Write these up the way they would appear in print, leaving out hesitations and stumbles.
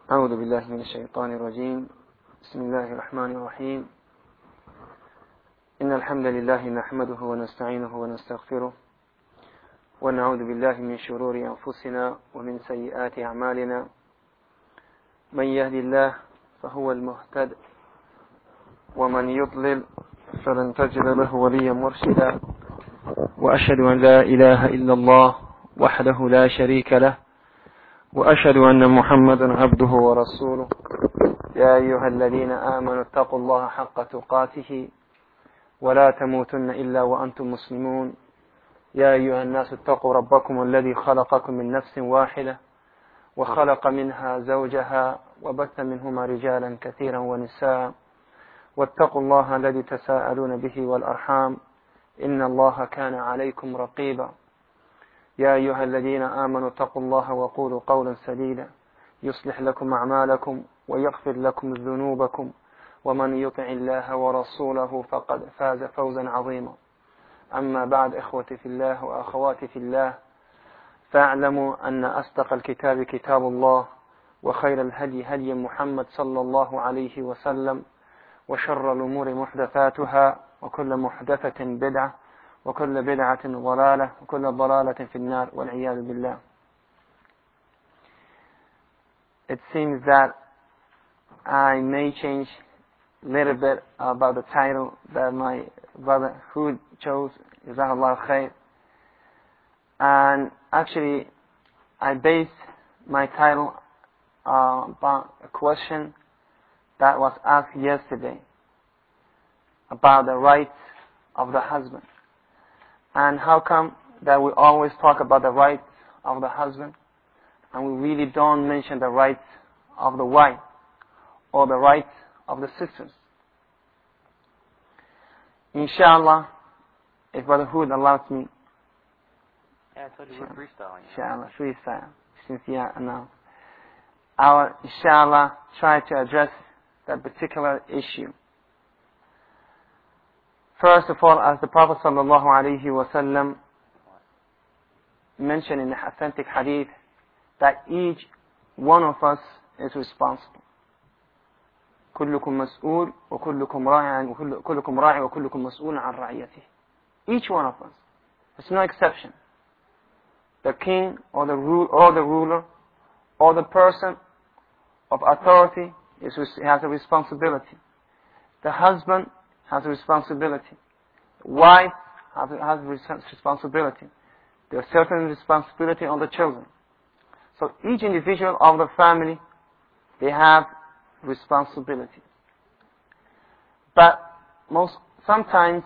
أعوذ بالله من الشيطان الرجيم. بسم الله الرحمن الرحيم. إن الحمد لله نحمده ونستعينه ونستغفره ونعوذ بالله من شرور أنفسنا ومن سيئات أعمالنا. من يهدي الله فهو المهتد ومن يضلل فلن تجد له وليا مرشدا. وأشهد أن لا إله إلا الله وحده لا شريك له وأشهد أن محمدا عبده ورسوله. يا أيها الذين آمنوا اتقوا الله حق تقاته ولا تموتن إلا وأنتم مسلمون. يا أيها الناس اتقوا ربكم الذي خلقكم من نفس واحدة وخلق منها زوجها وبث منهما رجالا كثيرا ونساء واتقوا الله الذي تساءلون به والأرحام إن الله كان عليكم رقيبا. يا أيها الذين آمنوا اتقوا الله وقولوا قولا سديدا يصلح لكم أعمالكم ويغفر لكم ذنوبكم ومن يطع الله ورسوله فقد فاز فوزا عظيما. أما بعد، إخوتي في الله وأخواتي في الله، فاعلموا أن أصدق الكتاب كتاب الله وخير الهدي هدي محمد صلى الله عليه وسلم وشر الأمور محدثاتها وكل محدثة بدعة وكل بدعة ضلالة وكل ضلالة في النار والعياذ بالله. It seems that I may change a little bit about the title that my brother Hud chose, Jazakallah khair. And actually, I based my title upon a question that was asked yesterday about the rights of the husband. And how come that we always talk about the rights of the husband and we really don't mention the rights of the wife or the rights of the sisters? Inshallah, if Brother Hood allows me. Yeah, I told you we're freestyling. Inshallah, freestyle. Since now, I will, inshallah, try to address that particular issue. First of all, as the Prophet sallallahu alaihi wasallam mentioned in the authentic hadith, that each one of us is responsible. كلكم مسؤول وكلكم راع وكلكم مسؤول عن رعيته. Each one of us. There's no exception. The king or the ruler or the person of authority has a responsibility. The husband has a responsibility. The wife has a responsibility. There's certain responsibility on the children. So each individual of the family, they have responsibility. But sometimes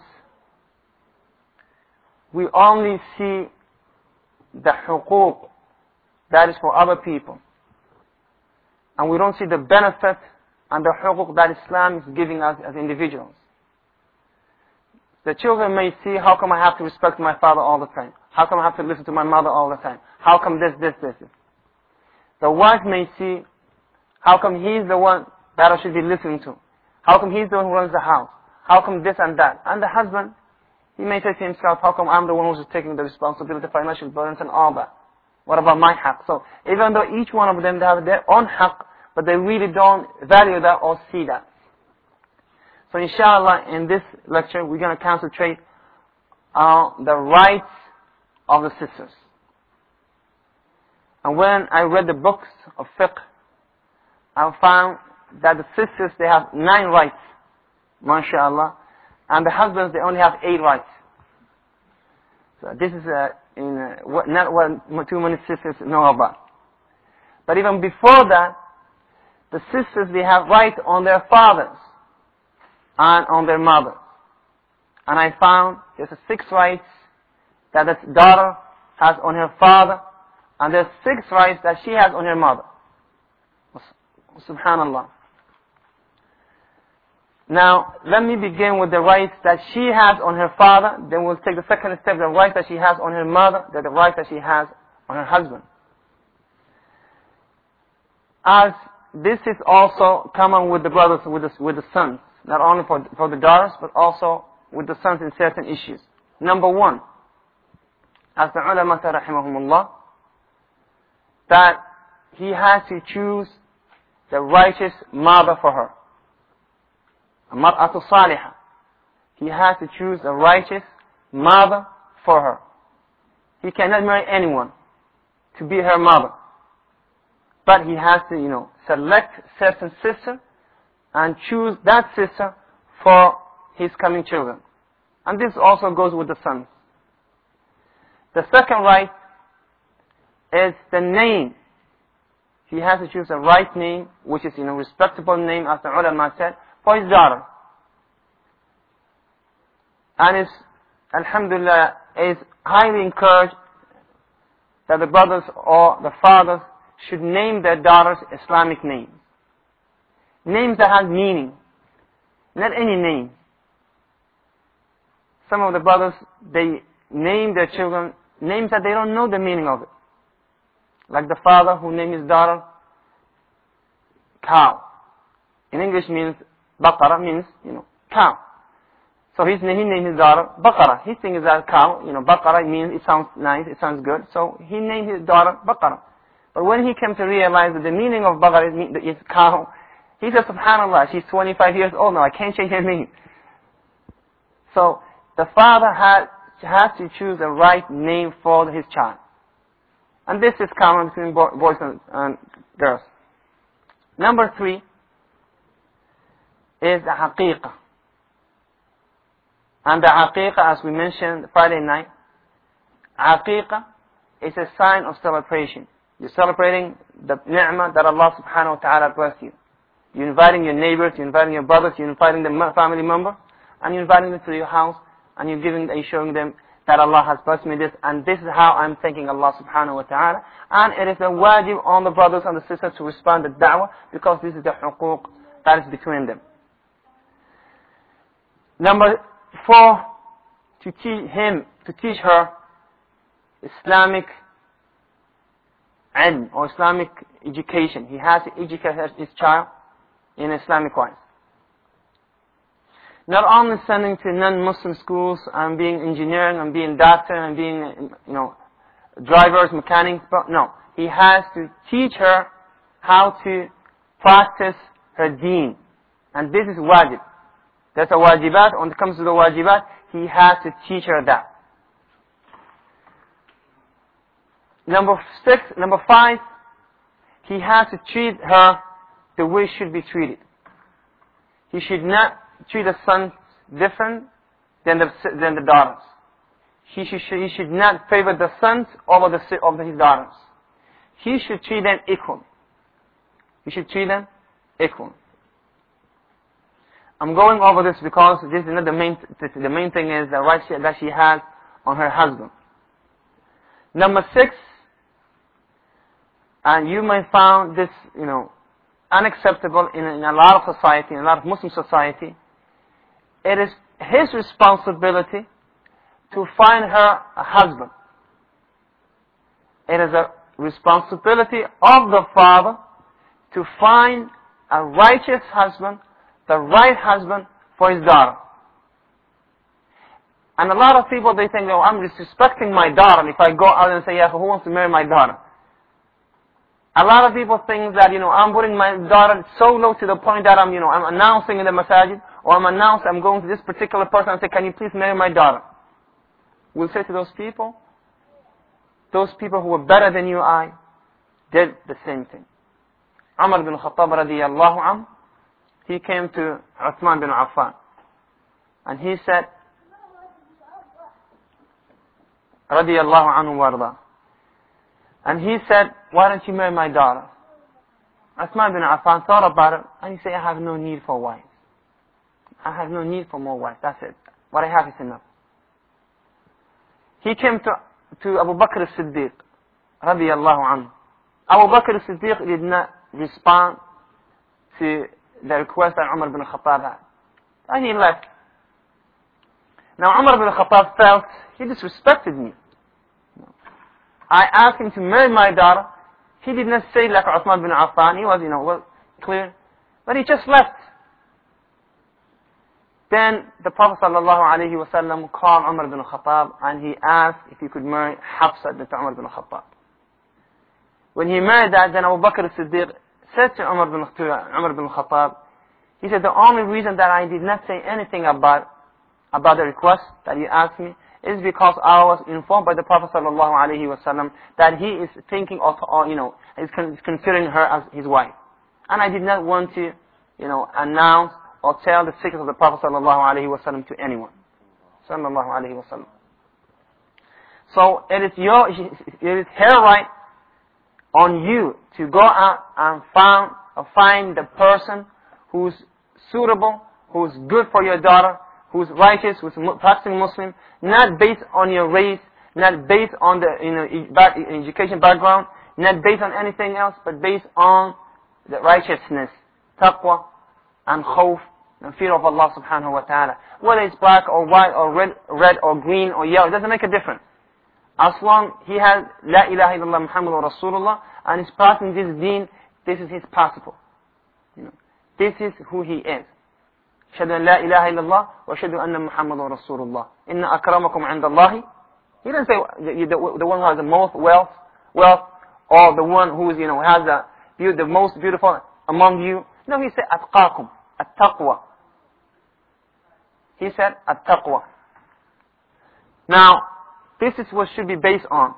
we only see the huquq that is for other people, and we don't see the benefit and the huquq that Islam is giving us as individuals. The children may see, how come I have to respect my father all the time? How come I have to listen to my mother all the time? How come this? The wife may see, how come he's the one that I should be listening to? How come he's the one who runs the house? How come this and that? And the husband, he may say to himself, how come I'm the one who's taking the responsibility, financial burdens and all that? What about my haqq? So even though each one of them, they have their own haqq, but they really don't value that or see that. So inshallah, in this lecture, we're going to concentrate on the rights of the sisters. And when I read the books of fiqh, I found that the sisters, they have 9 rights, mashallah, and the husbands, they only have 8 rights. So this is not what too many sisters know about. But even before that, the sisters, they have rights on their fathers and on their mothers. And I found there's 6 rights that the daughter has on her father, and there's 6 rights that she has on her mother. Subhanallah. Now, let me begin with the rights that she has on her father, then we'll take the second step, the rights that she has on her mother, then the rights that she has on her husband. As this is also common with the brothers, with the sons, not only for the daughters, but also with the sons in certain issues. Number 1, as the ulama rahimahumullah, that he has to choose the righteous mother for her. Mar'atu salihah. He has to choose a righteous mother for her. He cannot marry anyone to be her mother. But he has to, select certain sister and choose that sister for his coming children. And this also goes with the sons. The second right is the name. He has to choose a right name, which is, respectable name, as the ulama said, for his daughter. And it's, alhamdulillah, is highly encouraged that the brothers or the fathers should name their daughters Islamic names. Names that have meaning. Not any name. Some of the brothers, they name their children names that they don't know the meaning of it. Like the father who named his daughter cow. In English means, baqara means, cow. So he named his daughter Baqara. He thinks that cow, Baqara means it sounds nice, it sounds good. So he named his daughter Baqara. But when he came to realize that the meaning of Baqara is cow, he said, subhanallah, she's 25 years old now, I can't change her name. So the father has to choose the right name for his child. And this is common between boys and girls. Number 3 is the haqiqah. And the haqiqah, as we mentioned Friday night, haqiqah is a sign of celebration. You're celebrating the ni'mah that Allah subhanahu wa ta'ala blessed you. You're inviting your neighbors, you're inviting your brothers, you're inviting the family member, and you're inviting them to your house, and you're showing them that Allah has blessed me this, and this is how I'm thanking Allah subhanahu wa ta'ala. And it is a wajib on the brothers and the sisters to respond to da'wah, because this is the huquq that is between them. Number 4, to teach her Islamic ilm or Islamic education. He has to educate his child in Islamic wise. Not only sending to non-Muslim schools and being engineering and being doctor and being, drivers, mechanics, but no. He has to teach her how to practice her deen. And this is wajib. That's a wajibat. When it comes to the wajibat, he has to teach her that. Number 5, he has to treat her the way she should be treated. He should not treat the sons different than the daughters. He should not favor the sons over his daughters. He should treat them equal. He should treat them equal. I'm going over this because this is not the main thing is the right that she has on her husband. Number 6, and you may find this, unacceptable in a lot of society, in a lot of Muslim society. It is his responsibility to find her a husband. It is a responsibility of the father to find a righteous husband, the right husband for his daughter. And a lot of people, they think, I'm disrespecting my daughter if I go out and say, who wants to marry my daughter? A lot of people think that, I'm putting my daughter so low to the point that I'm announcing in the masajid, or I'm going to this particular person and say, can you please marry my daughter? We'll say to those people who are better than you, I did the same thing. Umar bin Khattab radiyallahu anhu, he came to Uthman bin Affan, and he said, radiyallahu anhu warda, and he said, why don't you marry my daughter? Uthman bin Affan thought about it, and he said, I have no need for wives. I have no need for more wives. That's it. What I have is enough. He came to Abu Bakr as-Siddiq, radiyallahu anhu. Abu Bakr as-Siddiq did not respond to the request that Umar bin Khattab had. And he left. Now Umar bin Khattab felt, he disrespected me. I asked him to marry my daughter. He did not say like Uthman bin Affan. He was, clear. But he just left. Then the Prophet ﷺ called Umar bin Khattab and he asked if he could marry Hafsa bint Umar bin Khattab. When he married that, then Abu Bakr as-Siddiq said to Umar bin Khattab, he said, the only reason that I did not say anything about the request that you asked me is because I was informed by the Prophet ﷺ that he is thinking of, is considering her as his wife. And I did not want to, announce or tell the secrets of the Prophet ﷺ to anyone. Sallallahu Alaihi Wasallam. So it is her right on you to go out and find the person who's suitable, who's good for your daughter, who's righteous, who's practicing Muslim, not based on your race, not based on the education background, not based on anything else, but based on the righteousness, taqwa, and khawf, and fear of Allah subhanahu wa ta'ala. Whether it's black or white or red or green or yellow, it doesn't make a difference. As long he has La ilaha illallah Muhammadur Rasulullah and is practicing this deen, this is his passport. This is who he is. Ashhadu an la ilaha illallah wa ashhadu anna Muhammadur Rasulullah. Inna akramakum indallahi. He didn't say the one who has the most wealth, or the one who is, has the most beautiful among you. No, he said atqakum, at-taqwa. He said at-taqwa. Now, this is what should be based on.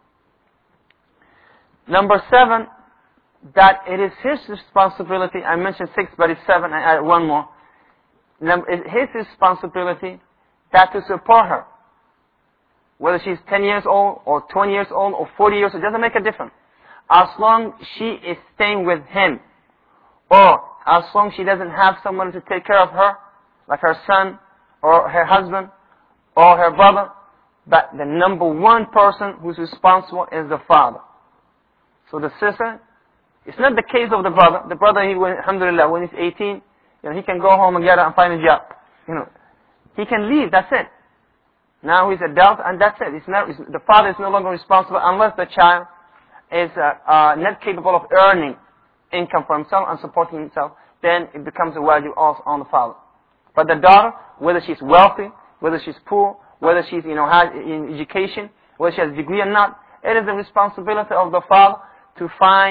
Number 7, that it is his responsibility. I mentioned 6, but it's 7. I add one more. It's his responsibility that to support her. Whether she's 10 years old, or 20 years old, or 40 years old, it doesn't make a difference. As long she is staying with him, or as long she doesn't have someone to take care of her, like her son, or her husband, or her brother, but the number one person who's responsible is the father. So the sister, it's not the case of the brother. The brother, alhamdulillah, when he's 18, he can go home and get out and find a job. He can leave, that's it. Now he's adult and that's it. The father is no longer responsible unless the child is not capable of earning income for himself and supporting himself. Then it becomes a wajib also on the father. But the daughter, whether she's wealthy, whether she's poor, whether she's has in education, whether she has a degree or not, it is the responsibility of the father to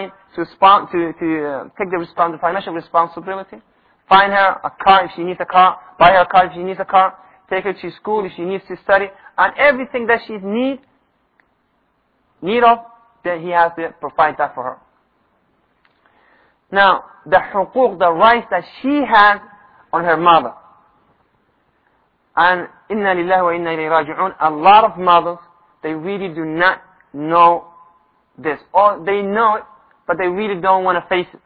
take the financial responsibility. Find her a car if she needs a car, buy her a car if she needs a car, take her to school if she needs to study, and everything that she need of, then he has to provide that for her. Now, the huquq, the rights that she has on her mother. And inna lillahi wa inna ilayhi raji'un, a lot of mothers, they really do not know this. Or they know it, but they really don't want to face it.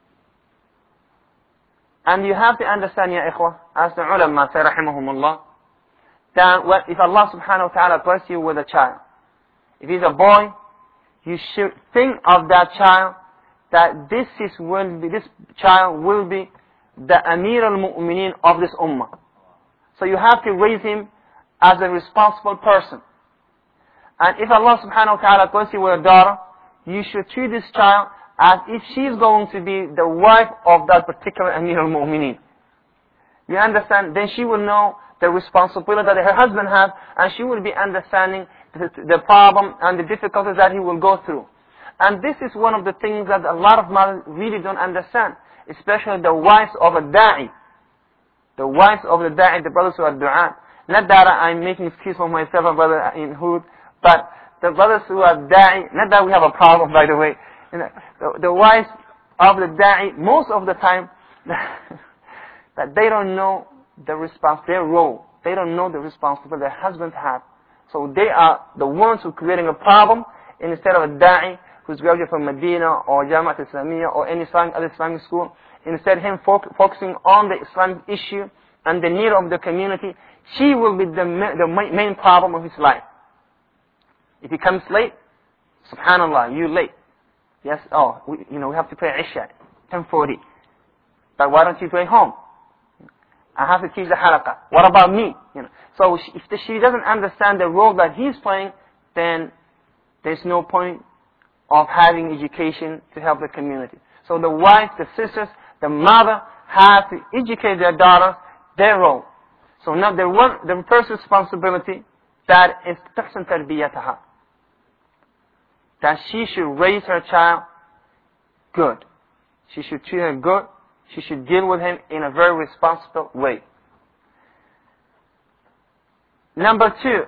And you have to understand, ya ikhwah, as the ulama say, rahimahumullah, that if Allah subhanahu wa ta'ala bless you with a child, if he's a boy, you should think of that child, that this child will be the Amir al-Mu'mineen of this ummah. So you have to raise him as a responsible person. And if Allah subhanahu wa ta'ala bless you with a daughter, you should treat this child as if she's going to be the wife of that particular Amir al-Mu'mineen. You understand? Then she will know the responsibility that her husband has, and she will be understanding the problem and the difficulties that he will go through. And this is one of the things that a lot of mothers really don't understand, especially the wives of a da'i. The wives of the da'i, the brothers who are du'at. Not that I'm making excuse for myself and brother in Hood, but the brothers who are da'i, not that we have a problem, by the way. The wives of the da'i, most of the time, that they don't know their role. They don't know the responsibility their husbands have. So they are the ones who are creating a problem instead of a da'i who's graduated from Medina or Jamaat Islamiyah or any other Islamic school. Instead, him focusing on the Islamic issue and the need of the community, she will be the main problem of his life. If he comes late, subhanallah, you late. Yes, we have to pray Isha, 10:40. But why don't you pray home? I have to teach the halaqah. What about me? So if she doesn't understand the role that he's playing, then there's no point of having education to help the community. So the wife, the sisters, the mother have to educate their daughters, their role. So now the first responsibility, that is تحسن تربيتها. That she should raise her child good. She should treat her good. She should deal with him in a very responsible way. Number 2,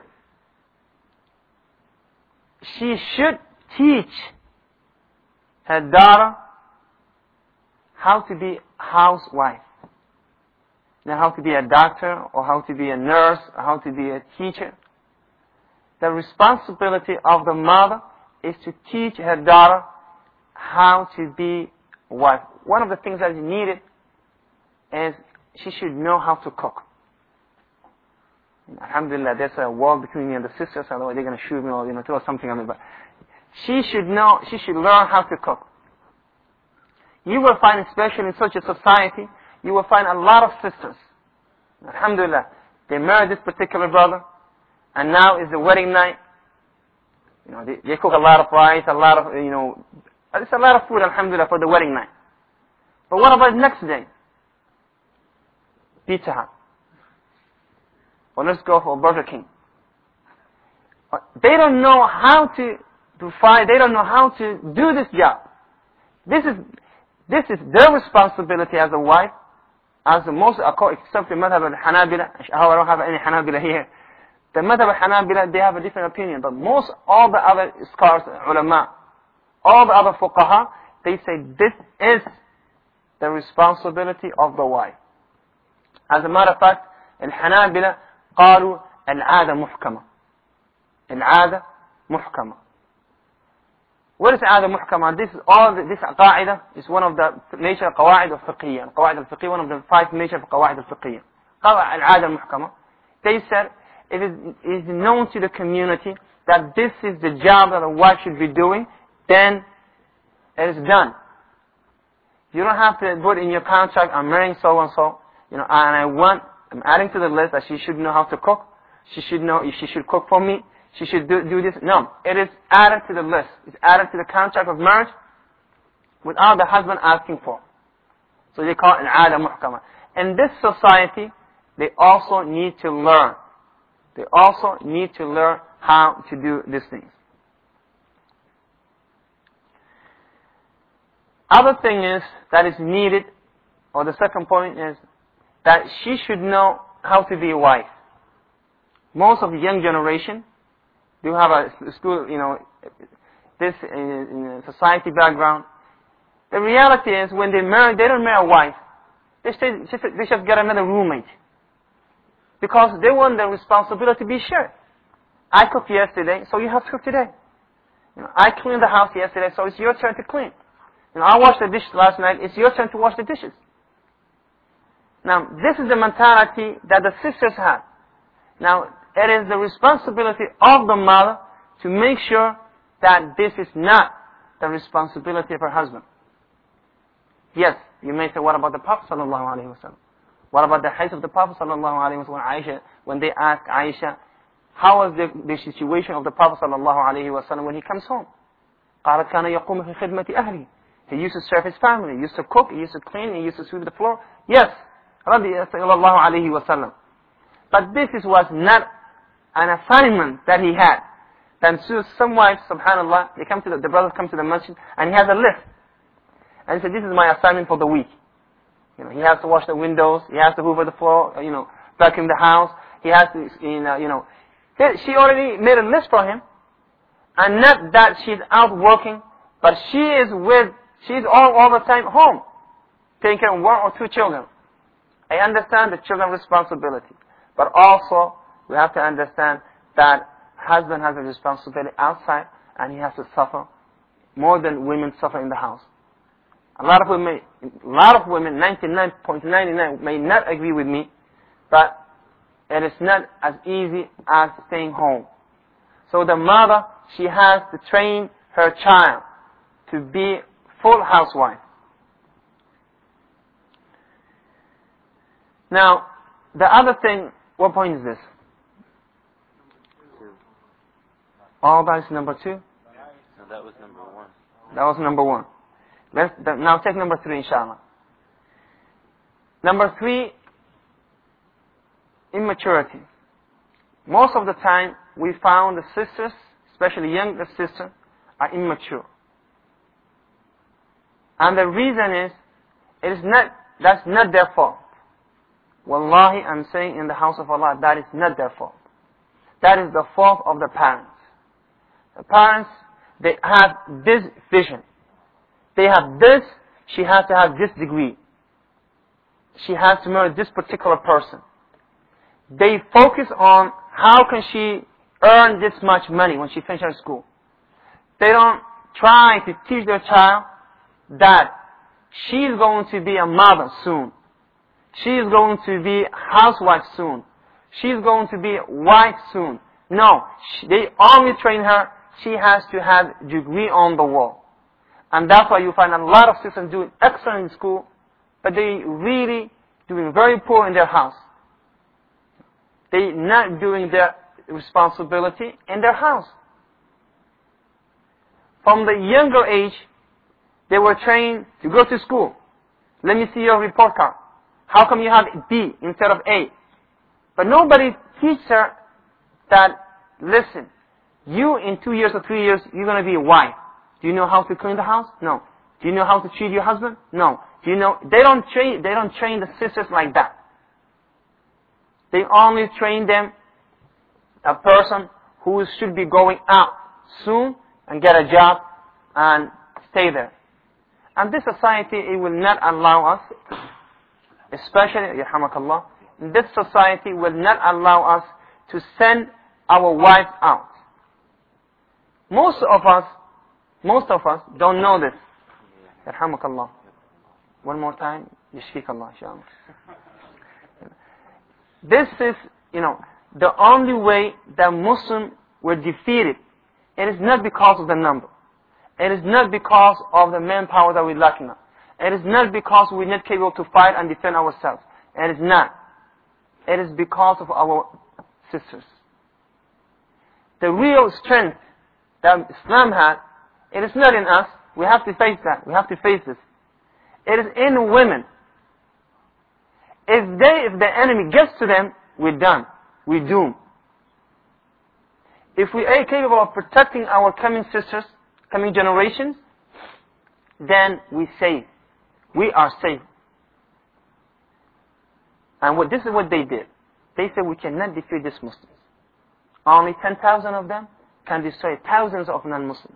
she should teach her daughter how to be a housewife. Not how to be a doctor or how to be a nurse or how to be a teacher. The responsibility of the mother is to teach her daughter how to be a wife. One of the things that is needed is she should know how to cook. Alhamdulillah, there's a wall between me and the sisters, otherwise they're going to shoot me or throw something at me. But she should learn how to cook. You will find, especially in such a society, you will find a lot of sisters. Alhamdulillah, they married this particular brother, and now is the wedding night. They cook a lot of rice, a lot of, it's a lot of food, alhamdulillah, for the wedding night. But what about the next day? Pizza Hut. Or let's go for Burger King. They don't know how to fight. They don't know how to do this job. This is their responsibility as a wife, as the most, except the madhab al-Hanabila. I don't have any Hanabila here. The madhab al-Hanabila, they have a different opinion. But all the other scholars, ulama, all the other fuqaha, they say this is the responsibility of the wife. As a matter of fact, al-Hanabila قالوا العادة محكمة. العادة محكمة. What is العادة محكمة? This قاعدة is one of the major قواعد الفقهية. القواعد الفقهية, one of the 5 major قواعد الفقهية. العادة المحكمة. They said, if it is known to the community that this is the job that a wife should be doing, then it is done. You don't have to put in your contract, I'm marrying so and so, and I'm adding to the list that she should know how to cook. She should know if she should cook for me. She should do this. No, it is added to the list. It's added to the contract of marriage without the husband asking for. So they call it al-'ada muhkama. In this society, they also need to learn. They also need to learn how to do these things. Other thing is that is needed, or the second point is that she should know how to be a wife. Most of the young generation do have a school, this in a society background. The reality is when they marry, they don't marry a wife. They just get another roommate. Because they want the responsibility to be shared. I cooked yesterday, so you have to cook today. I cleaned the house yesterday, so it's your turn to clean. I washed the dishes last night, it's your turn to wash the dishes. Now, this is the mentality that the sisters have. Now, it is the responsibility of the mother to make sure that this is not the responsibility of her husband. Yes, you may say, what about the Prophet ﷺ? What about the hadith of the Prophet ﷺ? When they ask Aisha, how was the situation of the Prophet ﷺ when he comes home? قالت كان يقوم في خدمة أهله. He used to serve his family, he used to cook, he used to clean, he used to sweep the floor. Yes, sallallahu alayhi wa sallam. But this was not an assignment that he had. Then some wives, subhanallah, the brothers come to the masjid, and he has a list. And he said, this is my assignment for the week. He has to wash the windows, he has to hoover the floor, vacuum the house, he has to, She already made a list for him. And not that she's out working, but she's all the time home, taking care of 1 or 2 children. I understand the children's responsibility, but also we have to understand that husband has a responsibility outside, and he has to suffer more than women suffer in the house. A lot of women, 99.99 may not agree with me, but it is not as easy as staying home. So the mother, she has to train her child to be full housewife. Now, the other thing, what point is this? Oh, that is number 2? No, that was number 1. That was number 1. Let's now take number 3, inshallah. Number 3, immaturity. Most of the time, we found the sisters, especially younger sisters, are immature. And the reason is, that's not their fault. Wallahi, I'm saying in the house of Allah, that is not their fault. That is the fault of the parents. The parents, they have this vision. They have this, she has to have this degree. She has to marry this particular person. They focus on how can she earn this much money when she finishes school. They don't try to teach their child that she is going to be a mother soon. She is going to be a housewife soon. She is going to be a wife soon. No, they only train her, she has to have a degree on the wall. And that's why you find a lot of sisters doing excellent in school, but they really doing very poor in their house. They not doing their responsibility in their house. From the younger age, they were trained to go to school. Let me see your report card. How come you have B instead of A? But nobody teaches her that, listen, you in 2 years or 3 years, you're going to be a wife. Do you know how to clean the house? No. Do you know how to treat your husband? No. Do you know? They don't train the sisters like that. They only train them a person who should be going out soon and get a job and stay there. And this society, it will not allow us, especially, yarhamakallah, this society will not allow us to send our wives out. Most of us don't know this. Yarhamakallah. One more time. Yashfikallah, inshallah. This is, the only way that Muslims were defeated. It is not because of the number. It is not because of the manpower that we're lacking. It is not because we're not capable to fight and defend ourselves. It is not. It is because of our sisters. The real strength that Islam had, it is not in us. We have to face that. We have to face this. It is in women. If the enemy gets to them, we're done. We're doomed. If we are capable of protecting our coming sisters, coming generations, then we save. We are safe. And this is what they did. They said we cannot defeat these Muslims. Only 10,000 of them can destroy thousands of non-Muslims.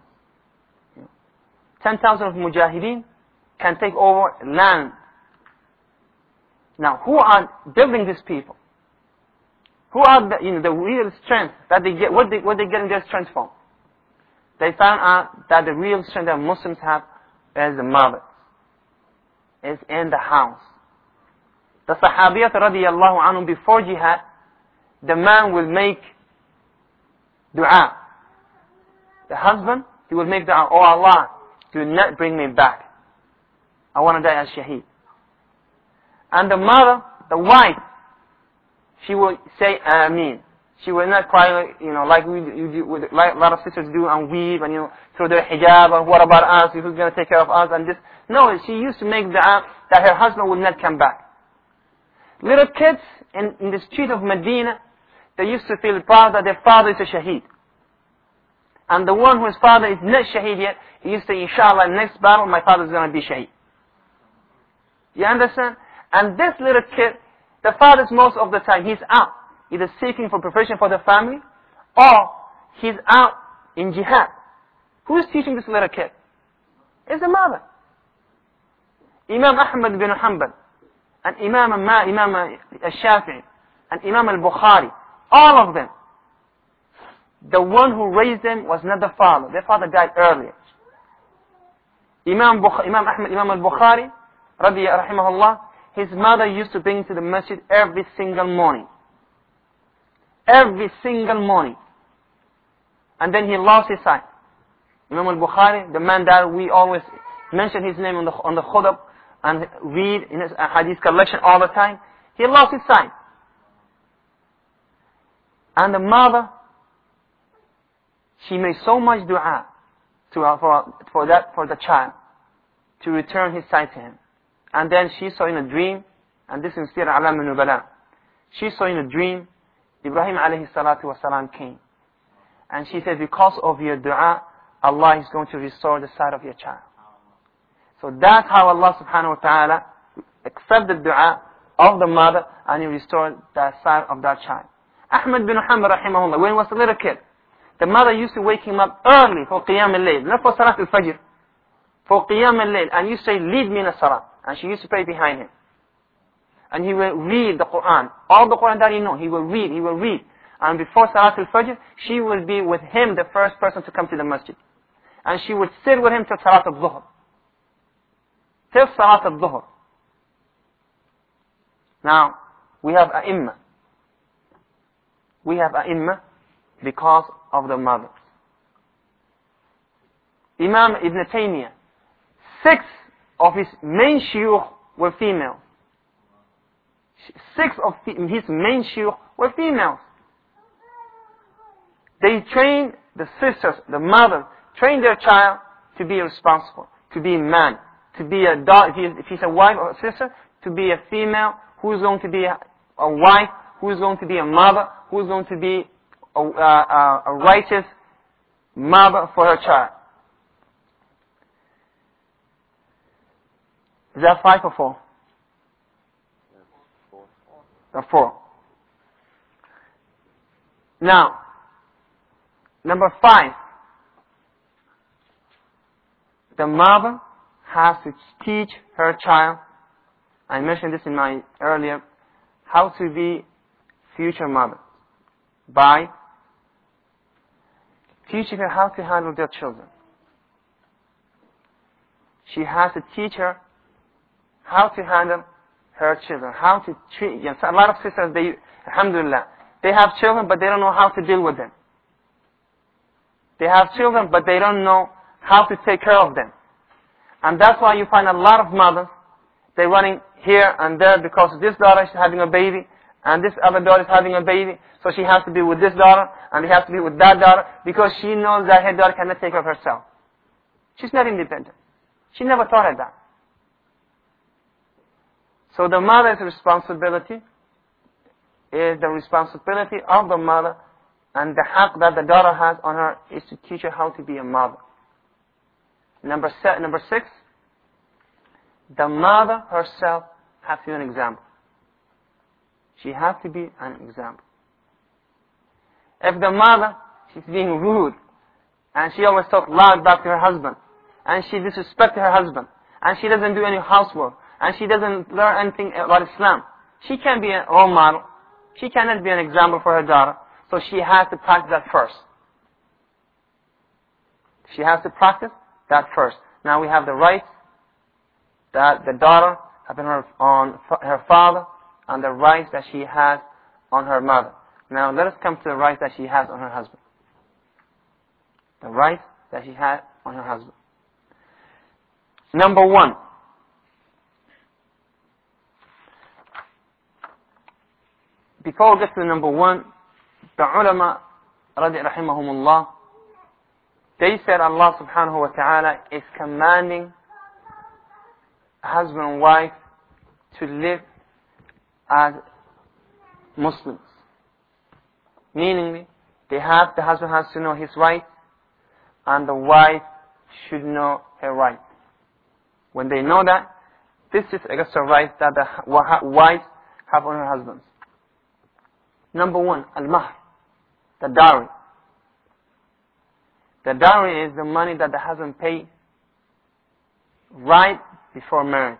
10,000 of Mujahideen can take over land. Now, who are building these people? Who are the real strength that they get? What they getting their strength from? They found out that the real strength that Muslims have is the mother. Is in the house. The Sahabiyat radiyallahu anhum before jihad, the man will make dua. The husband, he will make dua, oh Allah, do not bring me back. I want to die as shaheed. And the mother, the wife, she will say Ameen. She will not cry, like like a lot of sisters do and weep and, through their hijab and what about us, who's going to take care of us and this. No, she used to make dua that her husband would not come back. Little kids in the street of Medina, they used to feel proud that their father is a shaheed. And the one whose father is not shaheed yet, he used to say, inshallah, next battle, my father is going to be shaheed. You understand? And this little kid, the father's most of the time, he's out, either seeking for preparation for the family, or he's out in jihad. Who is teaching this little kid? It's the mother. Imam Ahmad bin Hanbal, and Imam al-Shafi'i, and Imam al-Bukhari, all of them, the one who raised them was not the father. Their father died earlier. Imam al-Bukhari, rahimahullah, his mother used to bring him to the masjid every single morning. Every single morning. And then he lost his sight. Imam al-Bukhari, the man that we always mention his name on the khutbah and read in his hadith collection all the time, he lost his sight. And the mother, she made so much dua for the child to return his sight to him. And then she saw in a dream, and this is Sir Alam al-Nubala, she saw in a dream, Ibrahim alayhi salatu wasalam came. And she said, because of your dua, Allah is going to restore the sight of your child. So that's how Allah subhanahu wa ta'ala accepted the dua of the mother and He restored the sight of that child. Ahmad bin Hanbal rahimahullah, when he was a little kid, the mother used to wake him up early for Qiyam al-Layl, not for Salat al-Fajr, for Qiyam al-Layl, and used to say, lead me in a Salah. And she used to pray behind him. And he will read the Quran. All the Quran that he knows, he will read. And before Salat al-Fajr, she will be with him, the first person to come to the masjid. And she would sit with him till Salat al-Dhuhr. Till Salat al-Dhuhr. Now, we have A'imma. We have A'imma because of the mothers. Imam Ibn Taymiyyah, 6 of his main shuyukh were female. 6 of his main shuyukh were females. They trained the sisters, the mothers, trained their child to be responsible, to be a man, to be a daughter, if he's a wife or a sister, to be a female who is going to be a wife, who is going to be a mother, who is going to be a righteous mother for her child. Is that 5 or 4? 4. Now, number 5. The mother has to teach her child, I mentioned this in my earlier, how to be future mother by teaching her how to handle their children. She has to teach her how to handle her children, how to treat. Yes, a lot of sisters, they, alhamdulillah, they have children, but they don't know how to deal with them. They have children, but they don't know how to take care of them. And that's why you find a lot of mothers, they're running here and there because this daughter is having a baby, and this other daughter is having a baby, so she has to be with this daughter, and they have to be with that daughter, because she knows that her daughter cannot take care of herself. She's not independent. She never thought of that. So the mother's responsibility is the responsibility of the mother, and the haqq that the daughter has on her is to teach her how to be a mother. Number 6, the mother herself has to be an example. She has to be an example. If the mother, she's being rude, and she always talks loud back to her husband, and she disrespects her husband, and she doesn't do any housework, and she doesn't learn anything about Islam, she can't be a role model. She cannot be an example for her daughter. So she has to practice that first. She has to practice that first. Now we have the rights that the daughter has on her father, and the rights that she has on her mother. Now let us come to the rights that she has on her husband. The rights that she has on her husband. Number 1. Before we get to number 1, the ulama, rahimahumullah, they said Allah subhanahu wa ta'ala is commanding husband and wife to live as Muslims. Meaning, the husband has to know his rights, and the wife should know her rights. When they know that, this is against the rights that the wives have on her husbands. Number 1, al-mahr, the dowry. The dowry is the money that the husband pays right before marriage.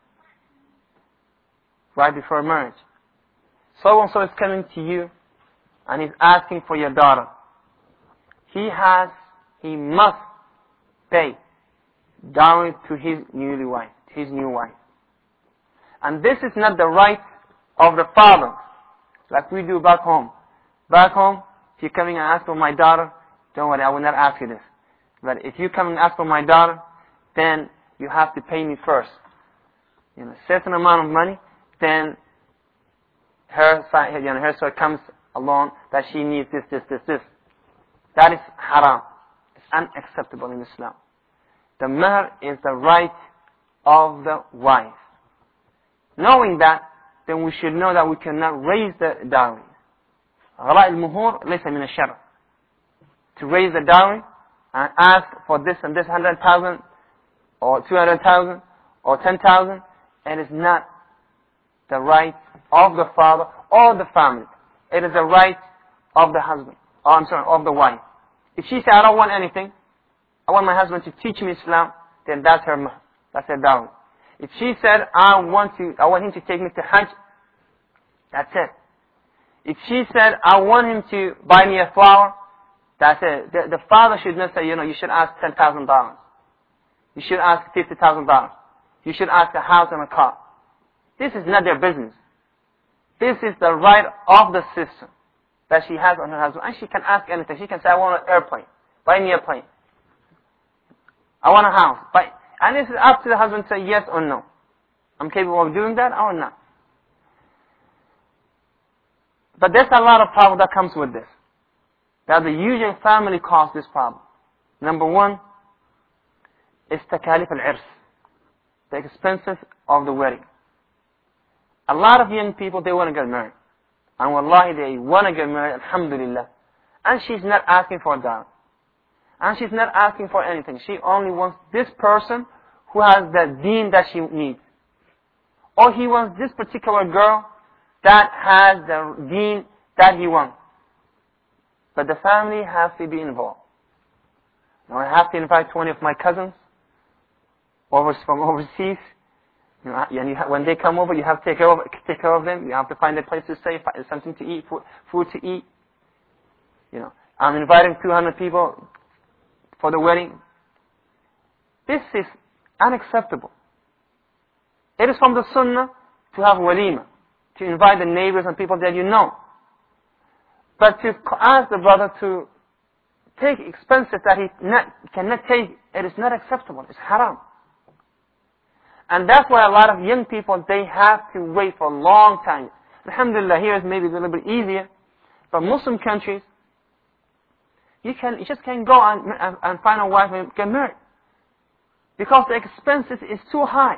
Right before marriage. So-and-so is coming to you and he's asking for your daughter. He must pay dowry to his new wife. And this is not the right of the father, like we do back home. Back home, if you're coming and ask for my daughter, don't worry, I will not ask you this. But if you come and ask for my daughter, then you have to pay me first. Certain amount of money, then her side comes along that she needs this. That is haram. It's unacceptable in Islam. The mahr is the right of the wife. Knowing that, then we should know that we cannot raise the dowry. غلاء المهور ليس من الشرع. To raise the dowry and ask for this and this 100,000 or 200,000 or 10,000, it is not the right of the father or the family. It is the right of the husband, of the wife. If she said, I don't want anything, I want my husband to teach me Islam, then that's her mahr, that's her dowry. If she said, I want him to take me to Hajj, that's it. If she said, I want him to buy me a flower, that's it. The father should not say, you should ask $10,000. You should ask $50,000. You should ask a house and a car. This is not their business. This is the right of the sister that she has on her husband. And she can ask anything. She can say, I want an airplane. Buy me a plane. I want a house. And this is up to the husband to say yes or no. I'm capable of doing that or not. But there's a lot of problem that comes with this. That the usual family cause this problem. Number one is takalif al-irs, the expenses of the wedding. A lot of young people, they want to get married. And wallahi, they want to get married, alhamdulillah. And she's not asking for a dowry. And she's not asking for anything. She only wants this person who has the deen that she needs. Or he wants this particular girl that has the deen that he wants. But the family has to be involved. Now I have to invite 20 of my cousins from overseas. When they come over, you have to take care of them. You have to find a place to stay, something to eat, food to eat. I'm inviting 200 people for the wedding. This is unacceptable. It is from the sunnah to have walima, to invite the neighbors and people that you know. But to ask the brother to take expenses that he cannot take, it is not acceptable. It's haram. And that's why a lot of young people, they have to wait for a long time. Alhamdulillah, here is maybe a little bit easier. But Muslim countries, you just can't go and find a wife and get married. Because the expenses is too high.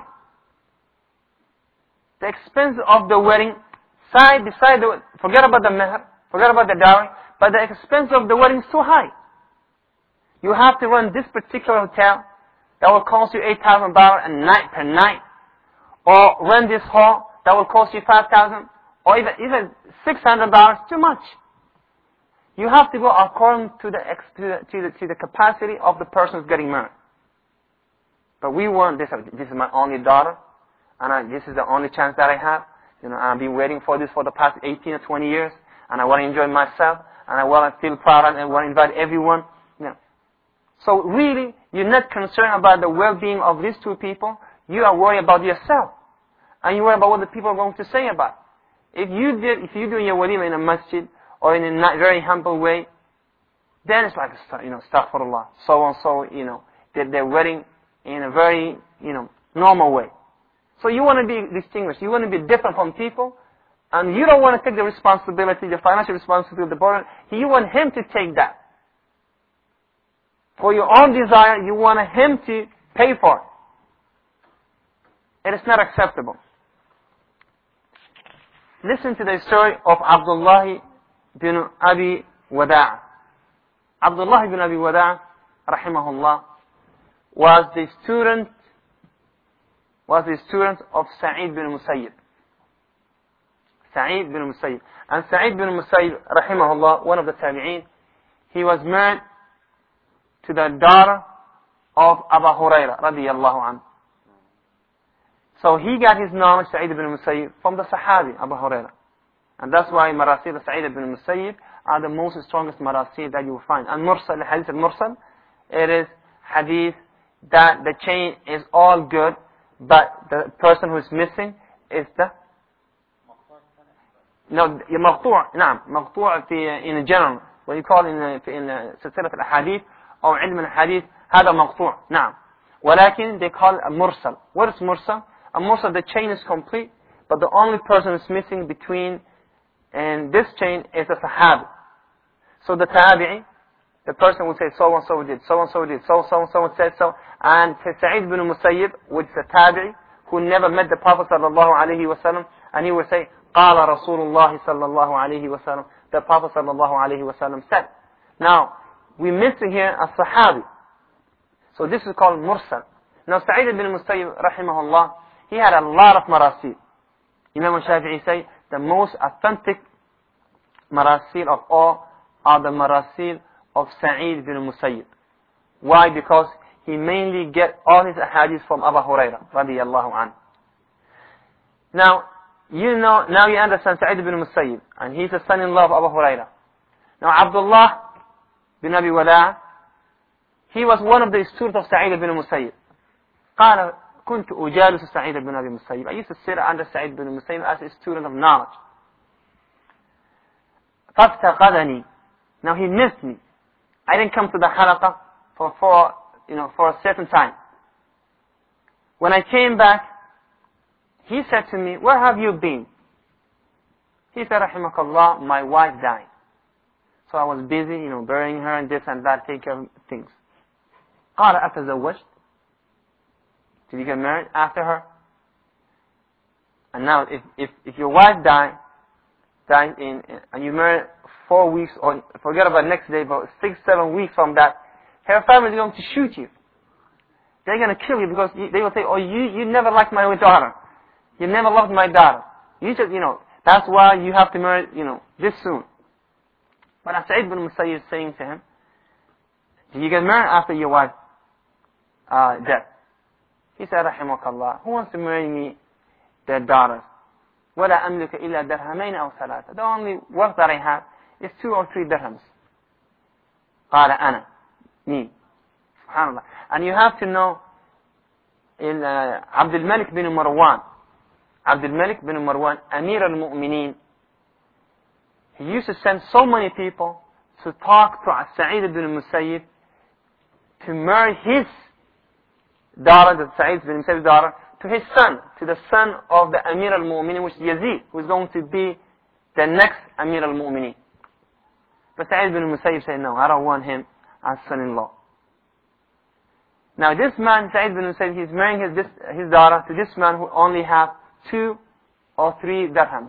The expense of the wedding, forget about the mehr, forget about the dowry, but the expense of the wedding is too high. You have to run this particular hotel that will cost you $8,000 per night, or rent this hall that will cost you $5,000, or even $600. Too much. You have to go according to the capacity of the person who's getting married. But we want this. This is my only daughter, and this is the only chance that I have. I've been waiting for this for the past 18 or 20 years, and I want to enjoy myself, and I want to feel proud, and I want to invite everyone. So really, you're not concerned about the well-being of these two people. You are worried about yourself, and you worry about what the people are going to say about it. If you do your walima in a masjid or in a very humble way, then it's like astaghfirullah, so and so, did their wedding in a very normal way. So you want to be distinguished. You want to be different from people, and you don't want to take the responsibility, the financial responsibility of the burden. You want him to take that. For your own desire, you want him to pay for it. It is not acceptable. Listen to the story of Abdullah bin Abi Wada'a. Abdullah bin Abi Wada'a, rahimahullah, was the student of Sa'id bin Musayyib. Sa'id bin Musayyib. And Sa'id bin Musayyib, rahimahullah, one of the tabi'een, he was married to the daughter of Abu Hurairah, radiyallahu anhu. So he got his knowledge, Sa'id bin Musayyib, from the Sahabi, Abu Hurairah. And that's why Marasil of Sa'id bin Musayyib are the most strongest Marasil that you will find. And Mursal, the Hadith al-Mursal, it is Hadith that the chain is all good, but the person who is missing is the... No, مقطوع, نعم, مقطوع in general. What you call in سلسلة الأحاديث أو علم الحديث, هذا مقطوع, نعم. ولكن they call it a mursal. What is mursal? A mursal, the chain is complete, but the only person who is missing between and this chain is a sahabi. So the tabi'i, the person would say so and so did, so and so did, so and so said so. And Sa'id bin Musayyib, which is a tabi'i who never met the Prophet sallallahu alaihi wasallam, and he would say, قال رسول الله صلى الله عليه وسلم. The Prophet sallallahu alaihi wasallam said. Now, we're missing here a sahabi. So this is called mursal. Now Sa'id ibn Musayyib, rahimahullah, he had a lot of marasil. Imam al-Shafi'i say the most authentic marasil of all are the marasil of Sa'id ibn Musayyib. Why? Because he mainly get all his ahadith from Abu Hurairah radiyallahu anhu. Now you understand Sa'id ibn Musayyib, and he's the son-in-law of Abu Hurairah. Now Abdullah bin Abi Wala', he was one of the students of Sa'id ibn Musayyib. قال كنت أجالس سعيد بن أبي مسيب. I used to sit under Sa'id ibn Musayyib as a student of knowledge. فافتقدني. Now he missed me. I didn't come to the halaqah for a certain time. When I came back, he said to me, where have you been? He said, rahimakallah, my wife died. So I was busy, burying her and this and that, taking care of things. قال أتزوجت? Did you get married after her? And now, if your wife died and you married 4 weeks, or forget about next day, but 6-7 weeks from that, her family is going to shoot you. They're going to kill you because they will say, oh, you never liked my daughter. You never loved my daughter. You just, that's why you have to marry, this soon. But as Sa'id ibn Musayyib is saying to him, did you get married after your wife's death? He said, rahimakallah, who wants to marry me, their daughters? وَلَا أَمْلِكَ إِلَّا دَرْهَمَيْنَ أَوْ ثَلَاثَ. The only work that I have is 2 or 3 dirhams. قَالَ أَنَا. Me. SubhanAllah. And you have to know, in Abdul Malik bin Marwan, Amir al-Mu'mineen, he used to send so many people to talk to Sa'id ibn Musayyib to marry his daughter, the Sa'id ibn Musayyib's daughter, to his son, to the son of the Amir al-Mu'mineen, which is Yazid, who is going to be the next Amir al-Mu'mineen. But Sa'id ibn Musayyib said, no, I don't want him as son-in-law. Now this man, Sa'id ibn Musayyib, he's marrying his daughter to this man who only have 2 or 3 dirhams.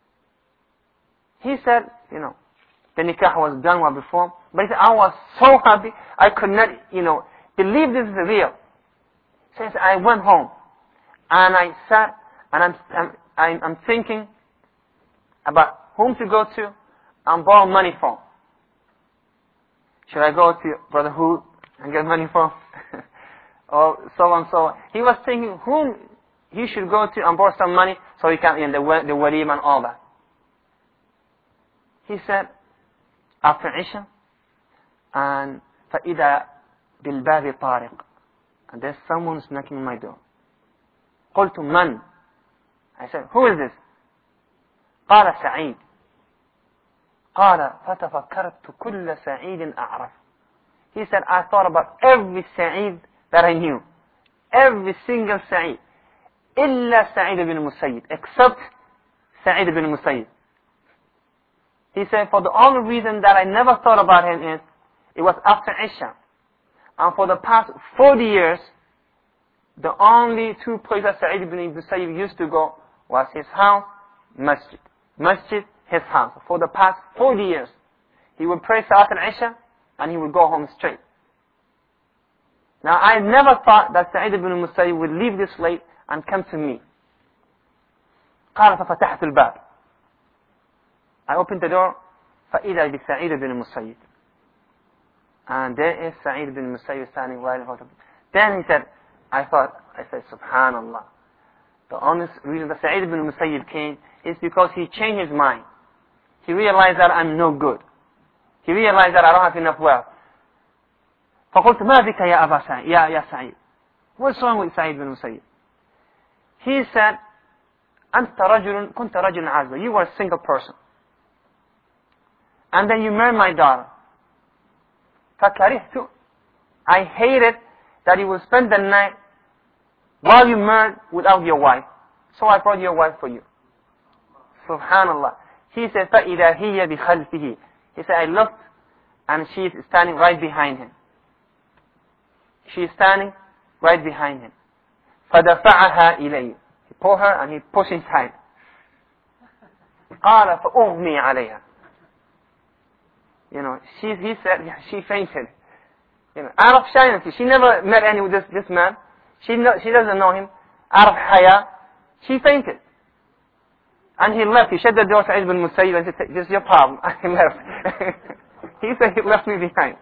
He said, the nikah was done well before, but he said, I was so happy, I could not, believe this is real. So he said, I went home, and I sat, and I'm thinking about whom to go to and borrow money from. Should I go to Brotherhood and get money from? Or so on, so on. He was thinking whom he should go to and borrow some money so he can, the walim and all that. He said, after Isha, and فَإِذَا بِالْبَابِ طَارِقٍ, and there's someone who's knocking on my door. قُلْتُ مَنْ? I said, who is this? قال سعيد. قال فتفكرت كل سعيد أعرف. He said, I thought about every Sa'id that I knew. Every single Sa'id. إلا سعيد بن مسيب. Except Sa'id ibn Musayyib. He said, for the only reason that I never thought about him is, it was after Isha. And for the past 40 years, the only 2 places Sa'id ibn Musayyib used to go was his house, masjid. Masjid, his house. For the past 40 years, he would pray Salat al-Isha, and he would go home straight. Now, I never thought that Sa'id ibn Musayyib would leave this late and come to me. قال ففتحت الباب. I opened the door, فإذا بسعيد بن مسيب. And there is Sa'id ibn Musayyib standing right in front of me. Then he said, I said, Subhanallah. The honest reason that Sa'id ibn Musayyib came is because he changed his mind. He realized that I'm no good. He realized that I don't have enough wealth. فقلت ما بك يا أبا سعيد يا سعيد. What's wrong with Sa'id ibn Musayyib? He said, أنت رجل كنت رجل عازب. You were a single person. And then you married my daughter. فكرهت. I hated that you would spend the night while you married without your wife. So I brought your wife for you. Subhanallah. He said, فإذا هي بخلفه. He said, I looked, and she is standing right behind him. She is standing right behind him. فدفعها إليه. He pulled her and he pushed inside. قال فأغمي عليها. He said, she fainted. Out of shyness, she never met any with this man. She doesn't know him. Out of haya, she fainted. And he left. He shut the door to Sa'id bin Musayyib and said, this is your problem. And he left. He said he left me behind.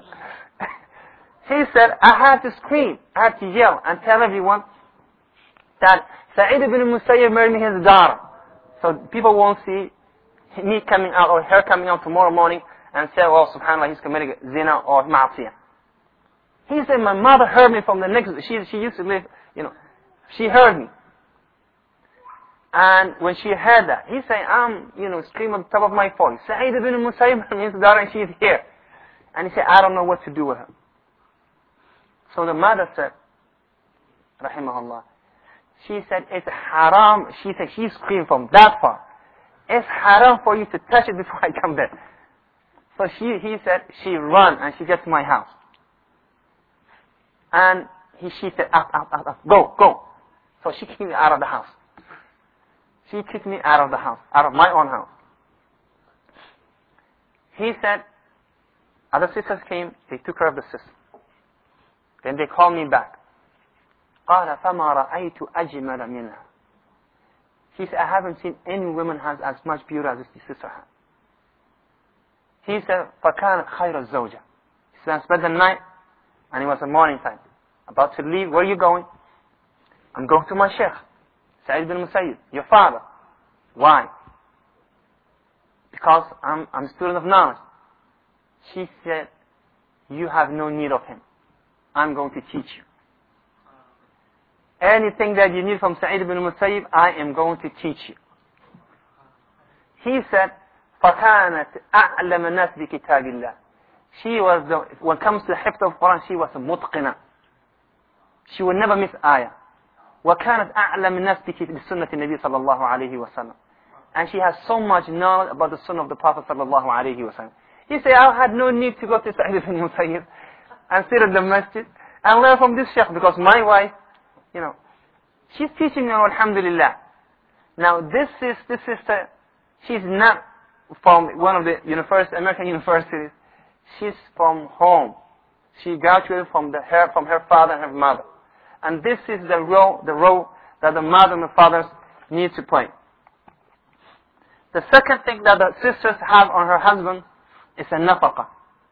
He said, I had to scream, I had to yell and tell everyone that Sa'id bin Musayyib married me his daughter. So people won't see me coming out or her coming out tomorrow morning and say, well, subhanAllah, he's committing zina or ma'asiyah. He said, my mother heard me from the next, she used to live, she heard me. And when she heard that, he said, I'm, screaming at the top of my voice, Sa'id bin Musayyib married his daughter and she's here. And he said, I don't know what to do with her. So the mother said, rahimahullah, she said, it's haram. She said, she screamed from that far. It's haram for you to touch it before I come back. So he said, she ran and she gets to my house. And she said, up, go. So she kicked me out of the house. She kicked me out of the house, out of my own house. He said, other sisters came, they took care of the sister. Then they called me back. قال فما رأيت أجمل منها. He said, I haven't seen any woman has as much beauty as this sister had. He said, فكانت خير الزوجة. He said, I spent the night, and it was the morning time. About to leave, where are you going? I'm going to my sheikh, Sa'id bin Musayyib, your father. Why? Because I'm a student of knowledge. She said, you have no need of him. I'm going to teach you. Anything that you need from Sa'id bin Musayyib, I am going to teach you. He said, فَكَانَتْ أَعْلَمَ النَّاسِ بِكِتَابِ اللَّهِ. She was, when it comes to the hifz of Quran, she was a mutqina. She would never miss ayah. وَكَانَتْ أَعْلَمَ النَّاسِ بِسُنَّةِ النَّبِي صلى الله عليه وسلم. And she has so much knowledge about the sunnah of the Prophet صلى الله عليه وسلم. He said, I had no need to go to Sa'id bin Musayyib and sit at the masjid and learn from this sheikh, because my wife, she's teaching me, alhamdulillah. Now this sister, she's not from one of the American universities. She's from home. She graduated from her father and her mother. And this is the role that the mother and the fathers need to play. The second thing that the sisters have on her husband is a nafaqah,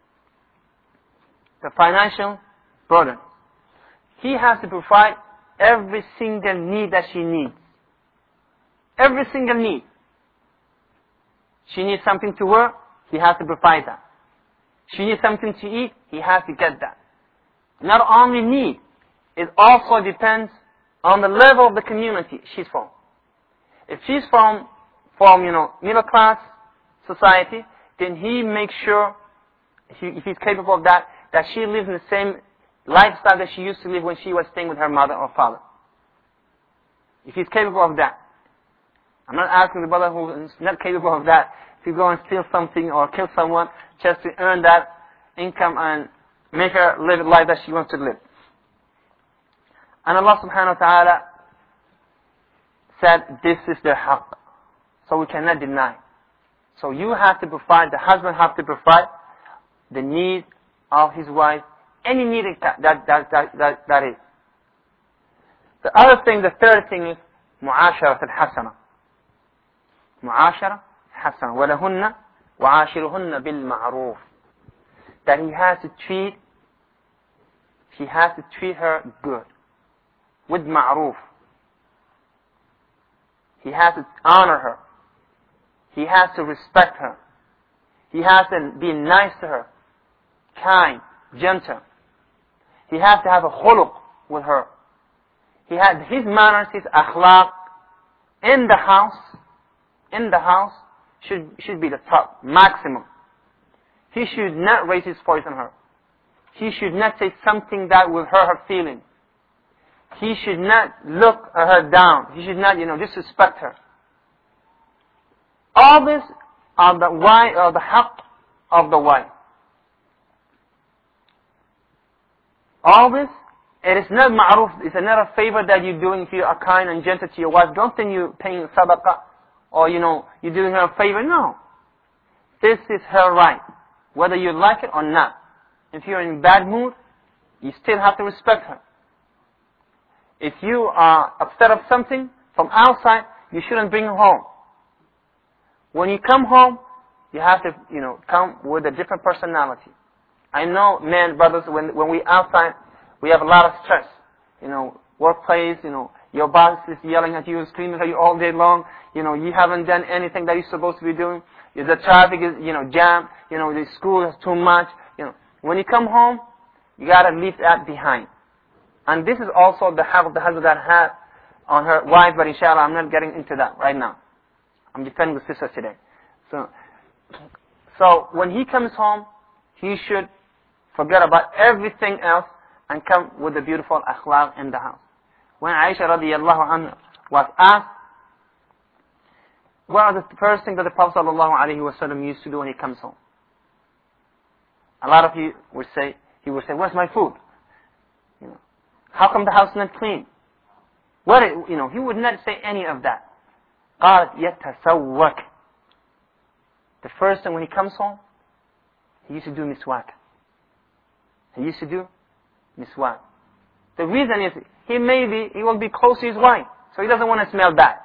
the financial burden. He has to provide every single need that she needs. Every single need. She needs something to wear, he has to provide that. She needs something to eat, he has to get that. Not only need, it also depends on the level of the community she's from. If she's from middle class society, then he makes sure, if he's capable of that she lives in the same lifestyle that she used to live when she was staying with her mother or father. If he's capable of that. I'm not asking the brother who is not capable of that to go and steal something or kill someone just to earn that income and make her live the life that she wants to live. And Allah subhanahu wa ta'ala said this is their haqq. So we cannot deny. So you have to provide, the husband has to provide the need of his wife, any need that is. The other thing, the third thing is mu'asharat al-hasana. Mu'ashara hasana. وَلَهُنَّ وَعَاشِرُهُنَّ بِالْمَعْرُوفِ. That he has to treat her good. With ma'roof. He has to honor her. He has to respect her. He has to be nice to her. Kind, gentle. He has to have a khuluq with her. His manners, his akhlaq in the house should be the top, maximum. He should not raise his voice on her. He should not say something that will hurt her feelings. He should not look her down. He should not, disrespect her. All this are the haqq of the wife. All this, it is not ma'ruf, it's another favor that you're doing if you are kind and gentle to your wife. Don't think you're paying sadaqah or, you're doing her a favor. No. This is her right, whether you like it or not. If you're in bad mood, you still have to respect her. if you are upset of something from outside, you shouldn't bring it home. When you come home, you have to, come with a different personality. I know, men, brothers, when we outside, we have a lot of stress. Workplace, your boss is yelling at you, screaming at you all day long. You haven't done anything that you're supposed to be doing. The traffic is, jammed. The school is too much. When you come home, you gotta leave that behind. And this is also the haqq of the husband that had on her wife, but inshallah, I'm not getting into that right now. I'm defending the sister today. So when he comes home, he should forget about everything else and come with the beautiful akhlaq in the house. When Aisha radiallahu anha was asked, what are the first things that the Prophet sallallahu alaihi wasallam used to do when he comes home? A lot of you would say, he would say, where's my food? How come the house is not clean? He would not say any of that. قالت يتسوك. The first thing when he comes home, he used to do miswak. The reason is, he will be close to his wife, so he doesn't want to smell bad.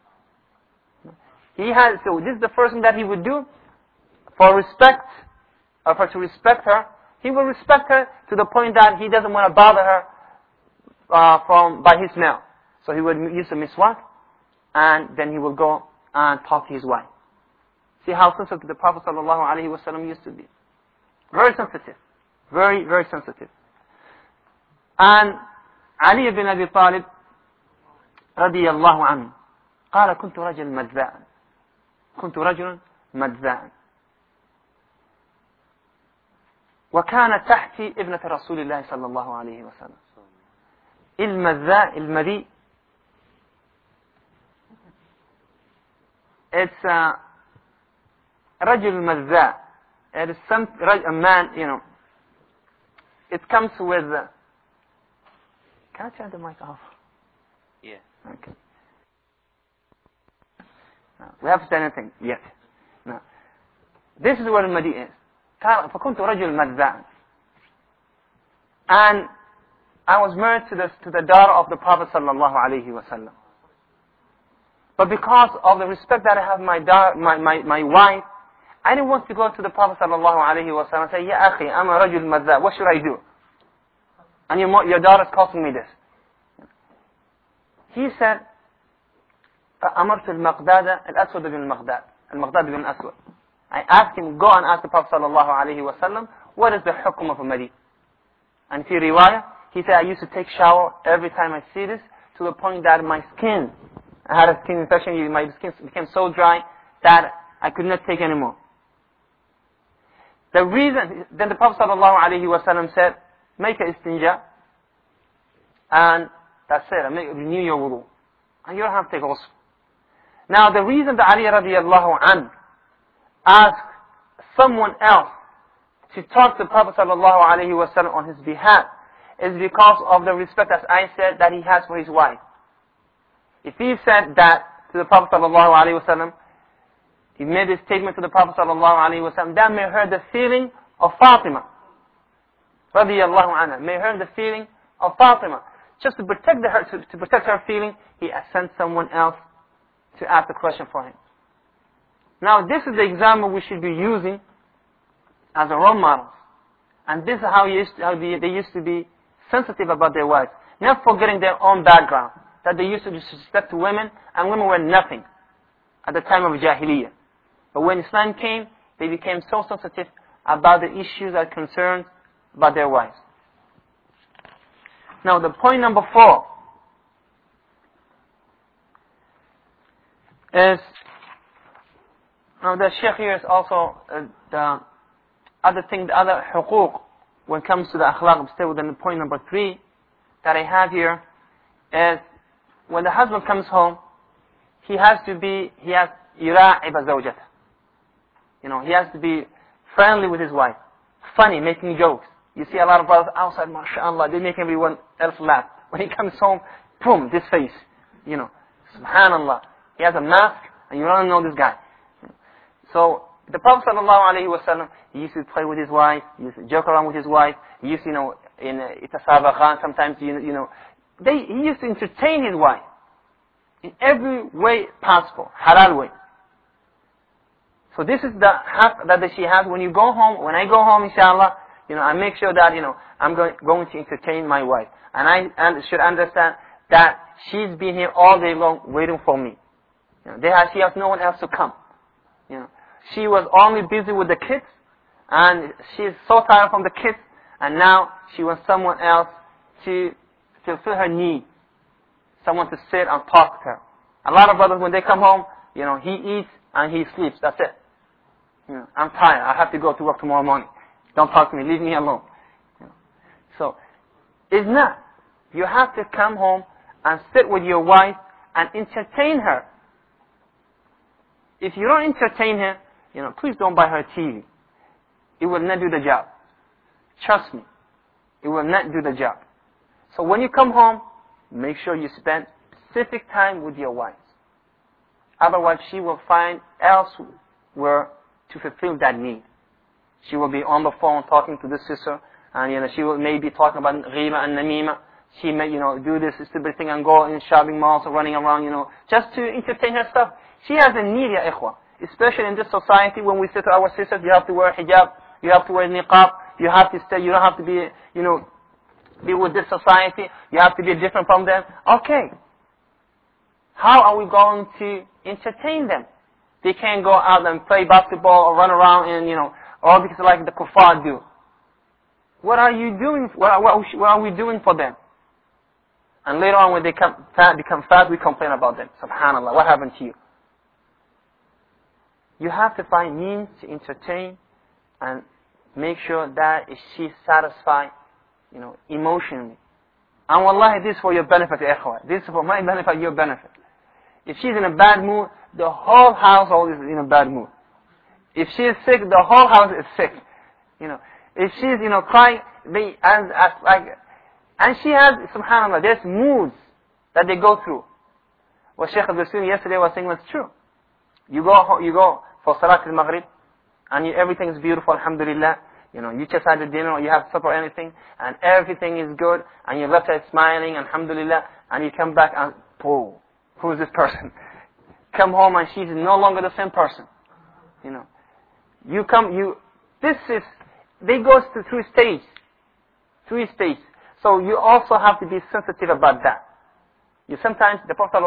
So this is the first thing that he would do for respect, or for to respect her. He will respect her to the point that he doesn't want to bother her by his smell. So he would use a miswak, and then he will go and talk to his wife. See how sensitive the Prophet ﷺ used to be. Very sensitive. Very, very sensitive. And Ali ibn Abi Talib رضي الله عنه قال كنت رجلا مذاء وكان تحتي ابنة رسول الله صلى الله عليه وسلم. المذاء it's رجل مذاء. It is a man, it comes with... Can I turn the mic off? Yeah. Okay. No, we haven't said anything yet. No. This is what al-madi is. فكنت رجل مذاء. And I was married to the daughter of the Prophet sallallahu alaihi wasallam. But because of the respect that I have my wife, I didn't want to go to the Prophet sallallahu alaihi wasallam and say, Ya akhi, I'm a rajul madza. What should I do? And your daughter is costing me this. He said, فأمرت المقداد الأسود بن المقداد بن الأسود. I asked him, go and ask the Prophet sallallahu alaihi wasallam, what is the hukum of a madi? And fi riwayah, he said, I used to take shower every time I see this, to the point that my skin, I had a skin infection, my skin became so dry that I could not take anymore. The reason, then the Prophet sallallahu alaihi wasallam said, make a istinja, and that's it, renew your wudu. And you don't have to take ghusl. Now the reason that Ali radiallahu anhu asked someone else to talk to the Prophet sallallahu alaihi wasallam on his behalf is because of the respect, as I said, that he has for his wife. If he said that to the Prophet sallallahu alaihi wasallam, he made a statement to the Prophet sallallahu alaihi wasallam, that may hurt the feeling of Fatima radiyallahu anha, may hurt the feeling of Fatima. Just to protect her feeling, he sent someone else to ask the question for him. Now this is the example we should be using as a role model. And this is how they used to be sensitive about their wives. Not forgetting their own background. That they used to disrespect women, and women were nothing at the time of Jahiliyyah. But when Islam came, they became so sensitive about the issues that concerned about their wives. Now the point number 4 is, now the Shaykh here is also the other huquq when it comes to the akhlaq, stay within the point number 3 that I have here, is when the husband comes home, he has yura'ib zawjatah. He has to be friendly with his wife, funny, making jokes. You see a lot of brothers outside, mashallah, they make everyone else laugh. When he comes home, boom, this face, subhanallah. He has a mask, and you don't know this guy. So, the Prophet ﷺ, he used to play with his wife, he used to joke around with his wife, he used to, in itasabaqan, sometimes, he used to entertain his wife in every way possible, halal way. So this is the haq that she has. When you go home, when I go home, inshallah, I make sure that, I'm going to entertain my wife. And I should understand that she's been here all day long waiting for me. She has no one else to come. She was only busy with the kids, and she's so tired from the kids, and now she wants someone else to fulfill her need. Someone to sit and talk to her. A lot of brothers, when they come home, he eats and he sleeps. That's it. I'm tired. I have to go to work tomorrow morning. Don't talk to me. Leave me alone. So, it's not. You have to come home and sit with your wife and entertain her. If you don't entertain her, please don't buy her TV. It will not do the job. Trust me. It will not do the job. So when you come home, make sure you spend specific time with your wife. Otherwise, she will find elsewhere to fulfill that need. She will be on the phone talking to this sister, and she will maybe talking about ghiba and namima. She may, do this stupid thing and go in shopping malls or running around, just to entertain herself. She has a need, ya ikhwa. Especially in this society, when we say to our sisters, you have to wear hijab, you have to wear niqab, you have to stay, you don't have to be, be with this society, you have to be different from them. Okay. How are we going to entertain them? They can't go out and play basketball or run around and, all because like the kuffar do. What are you doing? What are we doing for them? And later on when they become fat, we complain about them. Subhanallah, what happened to you? You have to find means to entertain and make sure that she's satisfied, emotionally. And wallahi, this is for your benefit, ikhwa. This is for my benefit, your benefit. If she's in a bad mood, the whole household is in a bad mood. If she is sick, the whole house is sick. If she's, crying, and she has, subhanAllah, there's moods that they go through. What Shaykh al-Basri yesterday was saying was true. You go for Salat al-Maghrib, and everything is beautiful, alhamdulillah. You just had the dinner, or you have supper or anything, and everything is good, and you're left there smiling, alhamdulillah, and you come back and, who is this person? Come home and she's no longer the same person. They go through stage. So you also have to be sensitive about that. Sometimes the Prophet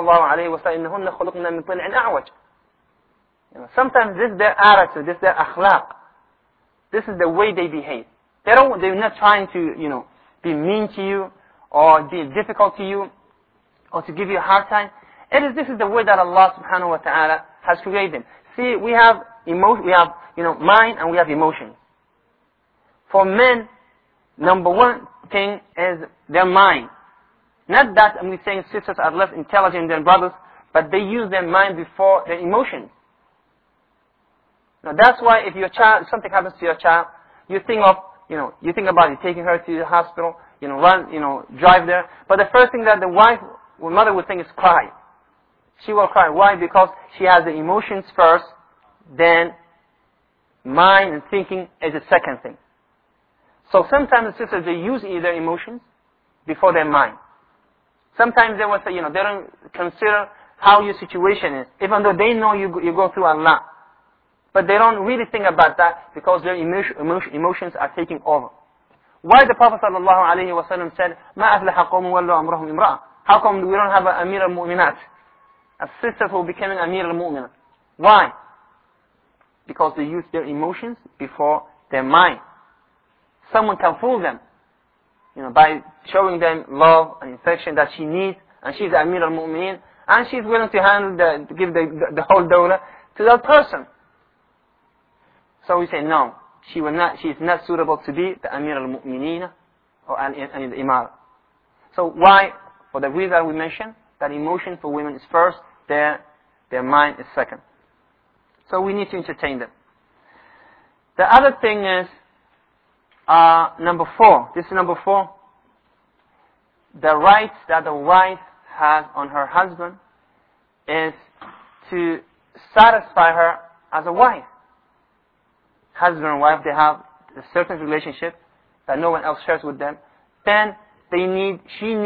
ﷺ, sometimes this is their attitude, this is their akhlaq. This is the way they behave. They're not trying to, be mean to you, or be difficult to you, or to give you a hard time. This is the way that Allah subhanahu wa ta'ala has created them. See, we have mind and we have emotions. For men, number one thing is their mind. Not that I'm saying sisters are less intelligent than brothers, but they use their mind before their emotions. Now that's why if something happens to your child, you think about it, taking her to the hospital, drive there. But the first thing that the mother would think is cry. She will cry. Why? Because she has the emotions first, then mind and thinking is the second thing. So sometimes the sisters, they use either emotions before their mind. Sometimes they will say, they don't consider how your situation is, even though they know you go through a lot. But they don't really think about that because their emotions are taking over. Why the Prophet ﷺ said, مَا أَفْلَحَ قَوْمٌ وَلَّوْا أَمْرَهُمْ امْرَأَةً? How come we don't have an Amir al-Mu'minat? A sister who became an Amir al-Mu'minat. Why? Because they use their emotions before their mind. Someone can fool them, by showing them love and affection that she needs, and she's Amir al-Mu'minin, and she's willing to give the whole dawla to that person. So we say, no, she is not suitable to be the Amir al-Mu'minin or al-Imam. So why? For the reason that we mentioned, that emotion for women is first, their mind is second. So we need to entertain them. The other thing is, number 4. This is number 4. The rights that the wife has on her husband is to satisfy her as a wife. Husband and wife, they have a certain relationship that no one else shares with them. Then she needs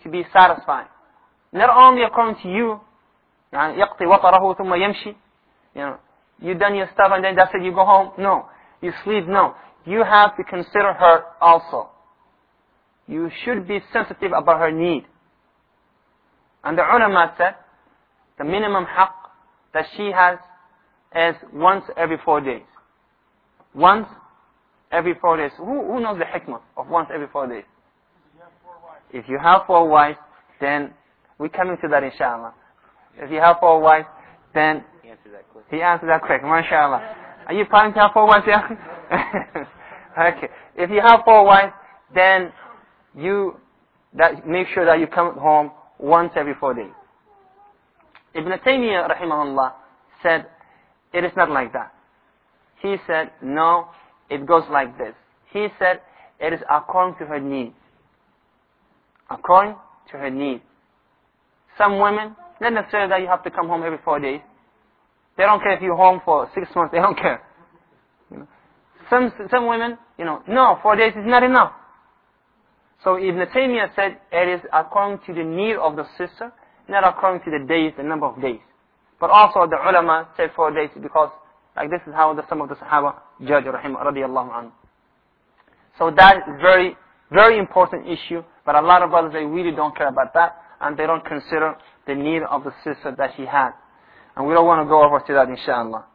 to be satisfied. Not only according to you, يقضي وطره ثم يمشي, you done your stuff and then that's it, you go home. No. You sleep. No. You have to consider her also. You should be sensitive about her need. And the ulama said, the minimum haqq that she has is once every 4 days. Once every 4 days. Who knows the hikmah of once every 4 days? If you have 4 wives, then we're coming to that inshallah. If you have 4 wives, then he answered that quick. MashaAllah. Are you planning to have 4 wives? Yeah? Okay. If you have 4 wives, then make sure that you come home once every 4 days. Ibn Taymiyyah rahimahullah said, it is not like that. He said, no, it goes like this. He said, it is according to her needs. According to her needs. Some women, not necessarily that you have to come home every 4 days. They don't care if you're home for 6 months, they don't care. Some women, no, 4 days is not enough. So Ibn Taymiyyah said, it is according to the need of the sister, not according to the days, the number of days. But also the ulama said 4 days because like this is how some of the Sahaba judge radiyallahu anhu. So that is very, very important issue. But a lot of brothers, they really don't care about that. And they don't consider the need of the sister that she had. And we don't want to go over to that inshallah.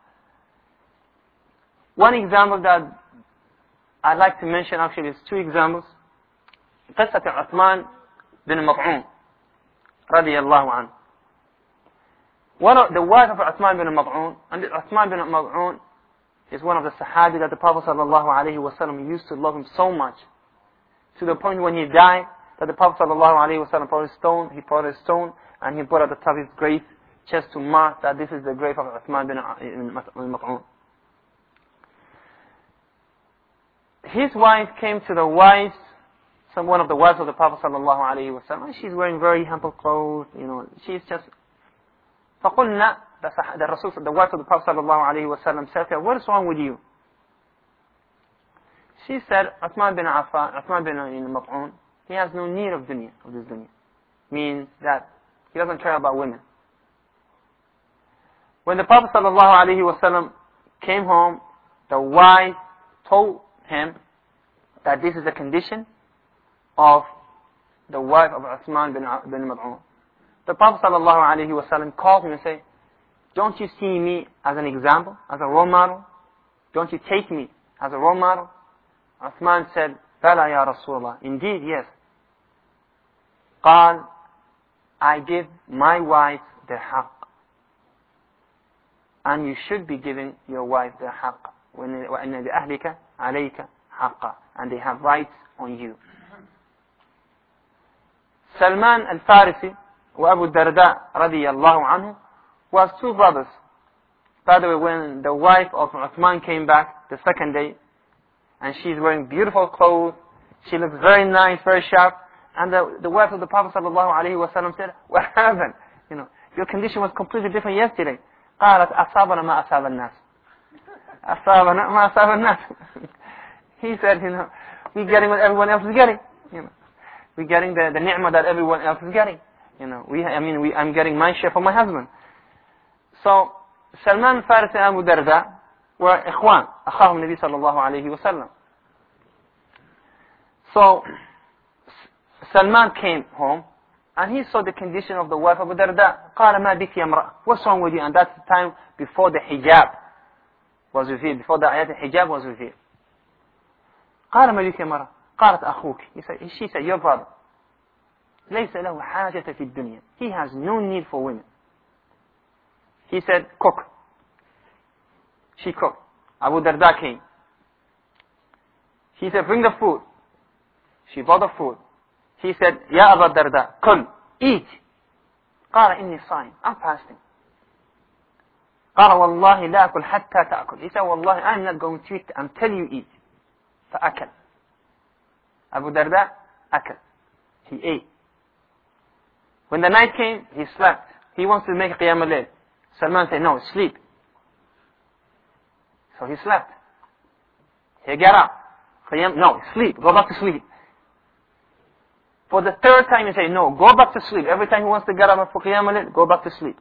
One example that I'd like to mention actually is 2 examples. قصة عثمان بن مطعون رضي الله عنه. The wife of Uthman bin Mad'un, and Uthman bin Mad'un is one of the Sahabi that the Prophet ﷺ used to love him so much, to the point when he died, that the Prophet ﷺ brought a stone, and he put at the top of his grave, just to mark that this is the grave of Uthman bin Mad'un. His wife came to the wives, one of the wives of the Prophet ﷺ, and she's wearing very humble clothes, she's just فقلنا, the wife of the Prophet ﷺ said to her, what is wrong with you? She said, Uthman bin Mad'un, he has no need of dunya, of this dunya. Means that he doesn't care about women. When the Prophet ﷺ came home, the wife told him that this is a condition of the wife of Uthman bin Mad'un. The Prophet ﷺ called him and said, don't you see me as an example, as a role model? Don't you take me as a role model? Uthman said, Bala ya Rasulullah. Indeed, yes. قال, I give my wife their haqq. And you should be giving your wife their haqq. وَإِنَّ لِأَهْلِكَ عَلَيْكَ حَقًّا. And they have rights on you. Salman al-Farisi Abu Darda radiyallahu anhu was 2 brothers. By the way, when the wife of Uthman came back the second day, and she's wearing beautiful clothes, she looks very nice, very sharp, and the wife of the Prophet ﷺ said, what happened? Your condition was completely different yesterday. قالت أصابنا ما أصاب الناس. أصابنا ما أصاب الناس. He said, we're getting what everyone else is getting. We're getting the ni'mah that everyone else is getting. I'm getting my share from my husband. So, Salman al-Farisi and Abu Darda were ikhwan, أخاهم النبي صلى الله عليه وسلم. So, Salman came home, and he saw the condition of the wife of Abu Darda. قال ما بك يا امرأة. What's wrong with you? And that's the time before the hijab was revealed, before the ayat hijab was revealed. قال ما بك يا امرأة. قالت أخوك. She said, your brother. ليس له حاجة في الدنيا. He has no need for women. He said, cook. She cooked. Abu Darda came. He said, bring the food. She brought the food. He said, Ya Abu Darda, كل, eat. قال إني صائم. I'm fasting. قال والله لا أكل حتى تأكل. He said, والله I'm not going to eat until you eat. فأكل. Abu Darda أكل. He ate. When the night came, he slept. He wants to make Qiyam al-Layl. Salman said, no, sleep. So he slept. He got up. No, sleep. Go back to sleep. For the third time, he say, no, go back to sleep. Every time he wants to get up for Qiyam al-Layl, go back to sleep.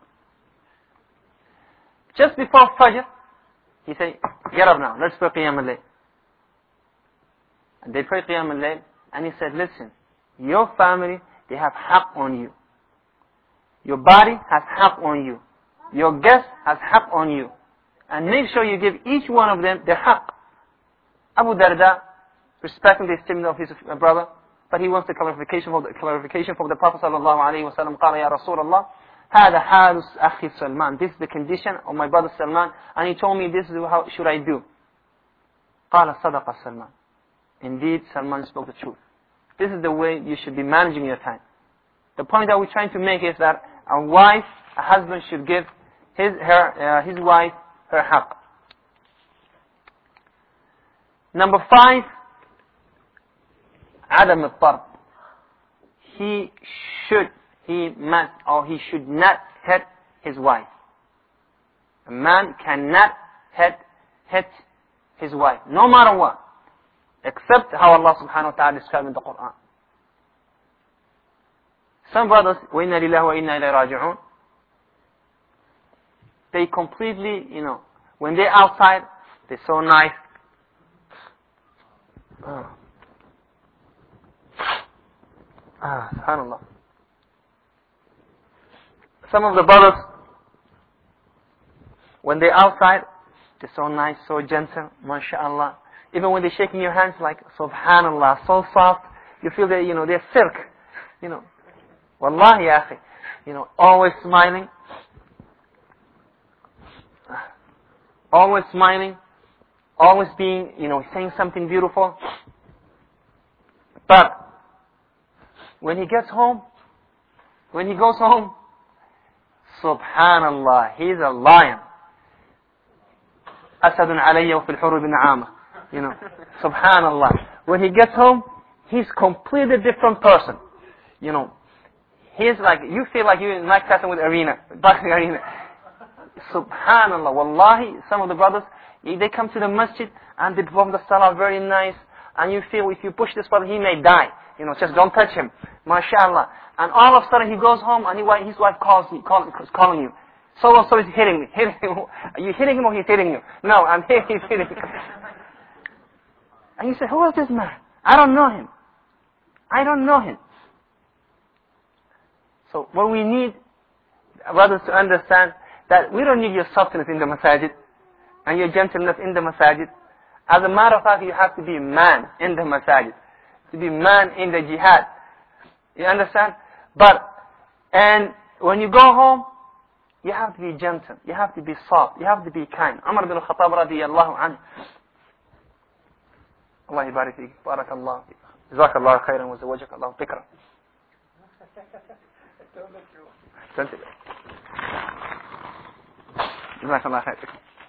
Just before Fajr, he say, get up now, let's pray Qiyam al-Layl. And they pray Qiyam al-Layl, and he said, listen, your family, they have haqq on you. Your body has haqq on you. Your guest has haqq on you. And make sure you give each one of them their haqq. Abu Darda, respecting the statement of his brother, but he wants the clarification from the Prophet sallallahu alaihi wasallam. قال يا رسول الله هذا حال أخي سلمان. This is the condition of my brother Salman, and he told me this is how should I do. قال صدق سلمان. Indeed, Salman spoke the truth. This is the way you should be managing your time. The point that we're trying to make is that a husband should give his wife her haqq. Number 5, عدم الضرب. He must, or he should not hit his wife. A man cannot hit his wife, no matter what, except how Allah subhanahu wa ta'ala described in the Quran. Some brothers, وَإِنَّا لِلَّهِ وَإِنَّا إِلَيْهِ رَاجِعُونَ, they completely, when they're outside, they're so nice. SubhanAllah. Some of the brothers, when they're outside, they're so nice, so gentle, mashallah. Even when they're shaking your hands, like, SubhanAllah, so soft, you feel that, they're silk. Wallahi, ya akhi. Always smiling. Always smiling. Always being, saying something beautiful. But, when he goes home, Subhanallah, he's a lion. Asadun alayya wa fil hurub na'ama. Subhanallah. When he gets home, he's completely different person. He's like, you feel like you're in Mike Tyson with boxing arena. Subhanallah, wallahi, some of the brothers, they come to the masjid and they perform the salah very nice, and you feel if you push this brother, he may die. Just don't touch him. MashaAllah. And all of a sudden he goes home and his wife calling you. So is hitting me. Are you hitting him or he's hitting you? No, I'm here, he's hitting me. And you say, who is this man? I don't know him. So what we need, brothers, to understand that we don't need your softness in the masajid and your gentleness in the masajid. As a matter of fact, you have to be a man in the masajid, to be a man in the jihad. You understand? And when you go home, you have to be gentle, you have to be soft, you have to be kind. Umar bin al-Khattab radiyallahu anhu. Allah yabarik fik, barakallah fik. Jazakallah khairan wa zawajak Allah bikra. Jazakallah khair.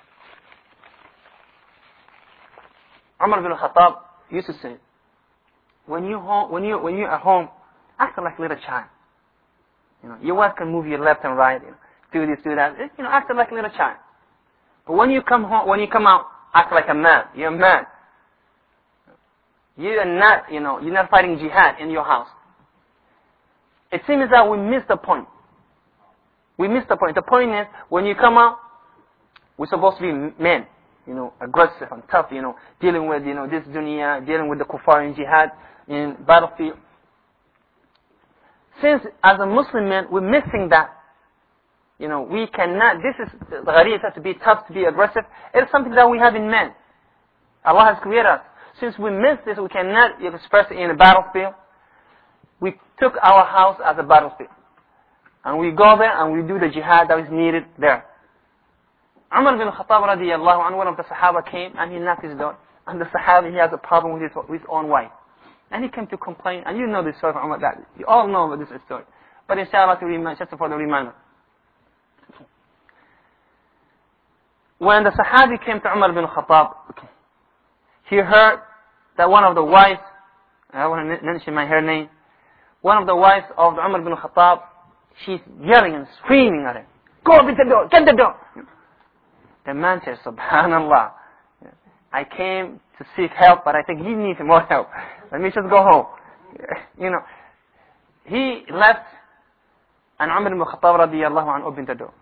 Umar bin al-Khattab used to say, when you're at home, act like a little child. Your wife can move your left and right, do this, do that. Act like a little child. But when you come home, when you come out, act like a man. You're a man. You are not, you're not fighting jihad in your house. It seems that we missed the point. The point is, when you come out, we're supposed to be men, aggressive and tough, dealing with, this dunya, dealing with the kuffar in jihad, in battlefield. Since as a Muslim man, we're missing that. We cannot, the ghariyah has to be tough, to be aggressive. It's something that we have in men. Allah has created us. Since we miss this, we cannot express it in a battlefield. We took our house as a battlefield. And we go there and we do the jihad that is needed there. Umar bin Khattab radiyallahu anhu, one of the Sahaba came and he knocked his door. And the Sahaba, he has a problem with his own wife. And he came to complain. And you know this story from Umar, that you all know about this story. But inshallah, just for the reminder. When the Sahabi came to Umar bin Khattab, he heard that one of the wives, I want to mention her name, one of the wives of Umar bin Khattab, she's yelling and screaming at him, go open the door, get the door. The man says, Subhanallah, I came to seek help, but I think he needs more help. Let me just go home. he left, and Umar ibn Khattab radiyallahu anhu opened the door.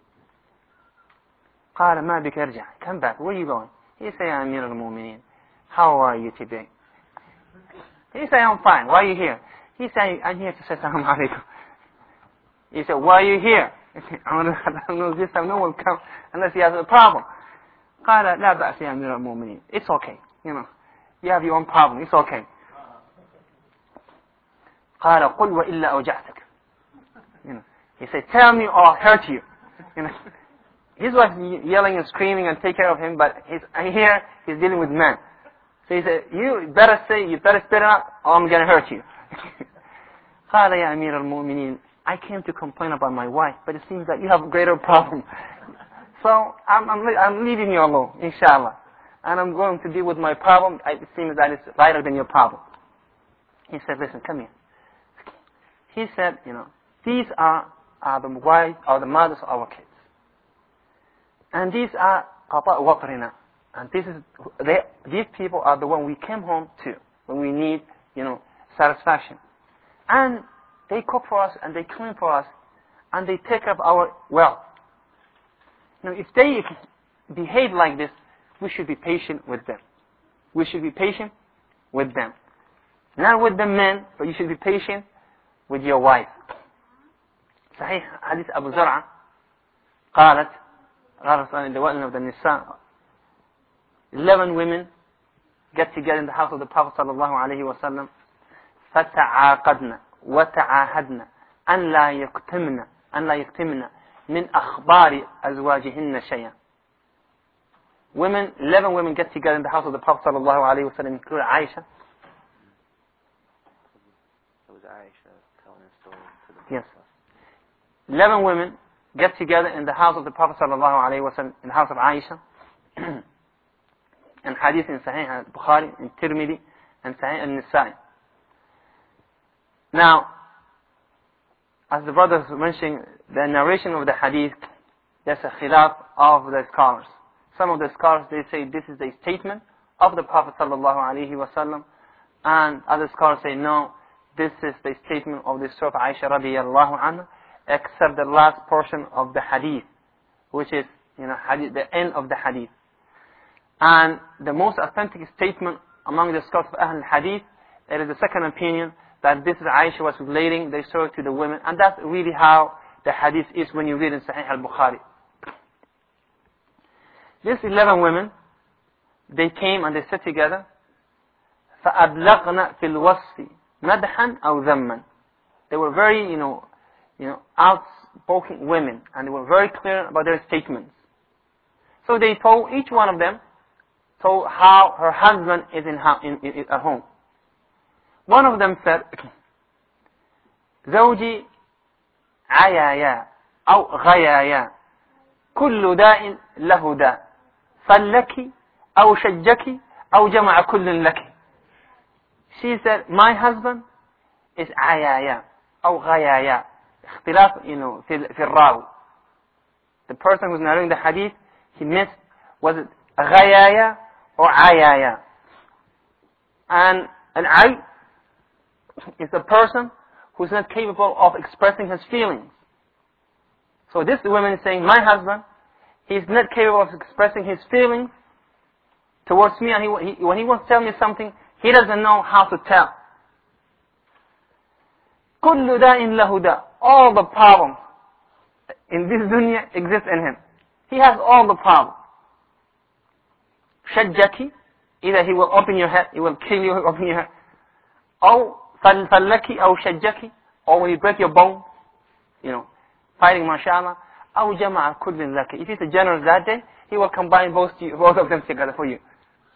قال ما بك ارجع. Come back. Where are you going? He said, يا أمير المؤمنين, how are you today? He said, I'm fine. Why are you here? He said, I'm here to say Assalamu alaikum. He said, why are you here? This time no one will come unless he has a problem. قال لا بأس يا أمير المؤمنين. It's okay. You have your own problem. It's okay. قال قل وإلا أوجعتك. He said, tell me or I'll hurt you. His wife is yelling and screaming and take care of him, but here he's dealing with men. So he said, you better spit out or I'm going to hurt you. قال يا أمير المؤمنين, I came to complain about my wife, but it seems that you have a greater problem. So I'm leaving you alone, inshallah. And I'm going to deal with my problem. It seems that it's lighter than your problem. He said, listen, come here. He said, these are the wives or the mothers of our kids. And these are qata watrina. And these people are the one we came home to when we need, satisfaction. And they cook for us and they clean for us and they take care of our wealth. If they behave like this, we should be patient with them. We should be patient with them. Not with the men, but you should be patient with your wife. صحيح حديث أبو زرعة قالت in the wa'in of the Nisa, 11 women get together in the house of the Prophet sallallahu alaihi wasallam, فتعاقدنا وتعاهدنا أن لا يكتمن من أخبار أزواجهن شيئا. 11 women get together in the house of the Prophet sallallahu alaihi wasallam, including Aisha. It was Aisha telling a story to the Prophet. Yes. 11 women get together in the house of the Prophet sallallahu alaihi wasallam, in the house of Aisha. And hadith in Sahih al-Bukhari, in Tirmidhi, and Sahih al-Nisa'i. Now, as the brothers were mentioning, the narration of the hadith, there's a khilaf of the scholars. Some of the scholars, they say this is the statement of the Prophet sallallahu alaihi wasallam, and other scholars say no, this is the statement of the Surah Aisha radiyallahu anha, except the last portion of the hadith, which is, the end of the hadith. And the most authentic statement among the scholars of Ahl al-Hadith, it is the second opinion, that this is Aisha was relating the story to the women, and that's really how the hadith is when you read in Sahih al-Bukhari. These 11 women, they came and they sat together, فَأَبْلَغْنَا فِي الْوَصْفِ مَدْحًا أَوْ ذَمًّا. They were very, outspoken women, and they were very clear about their statements. So they told, each one of them told how her husband is at home. One of them said, زوجي عيايا أو غيايا كل داء له داء فلك أو شجك أو جمع كل لك. She said, my husband is عيايا أو غيايا. اختلاف, في الراوي. The person who's narrating the hadith, he missed, was it غيايا or عيايا? And an ay is a person who's not capable of expressing his feelings. So this woman is saying, my husband, he's not capable of expressing his feelings towards me, and when he wants to tell me something, he doesn't know how to tell. كل داء له داء. All the problems in this dunya exist in him. He has all the problems. شجك, either he will open your head, he will kill you, open your head. أو فلك أو شجك, or when you break your bone, fighting mashallah. أو جمع كل لك. If he's a generous that day, he will combine both of them together for you.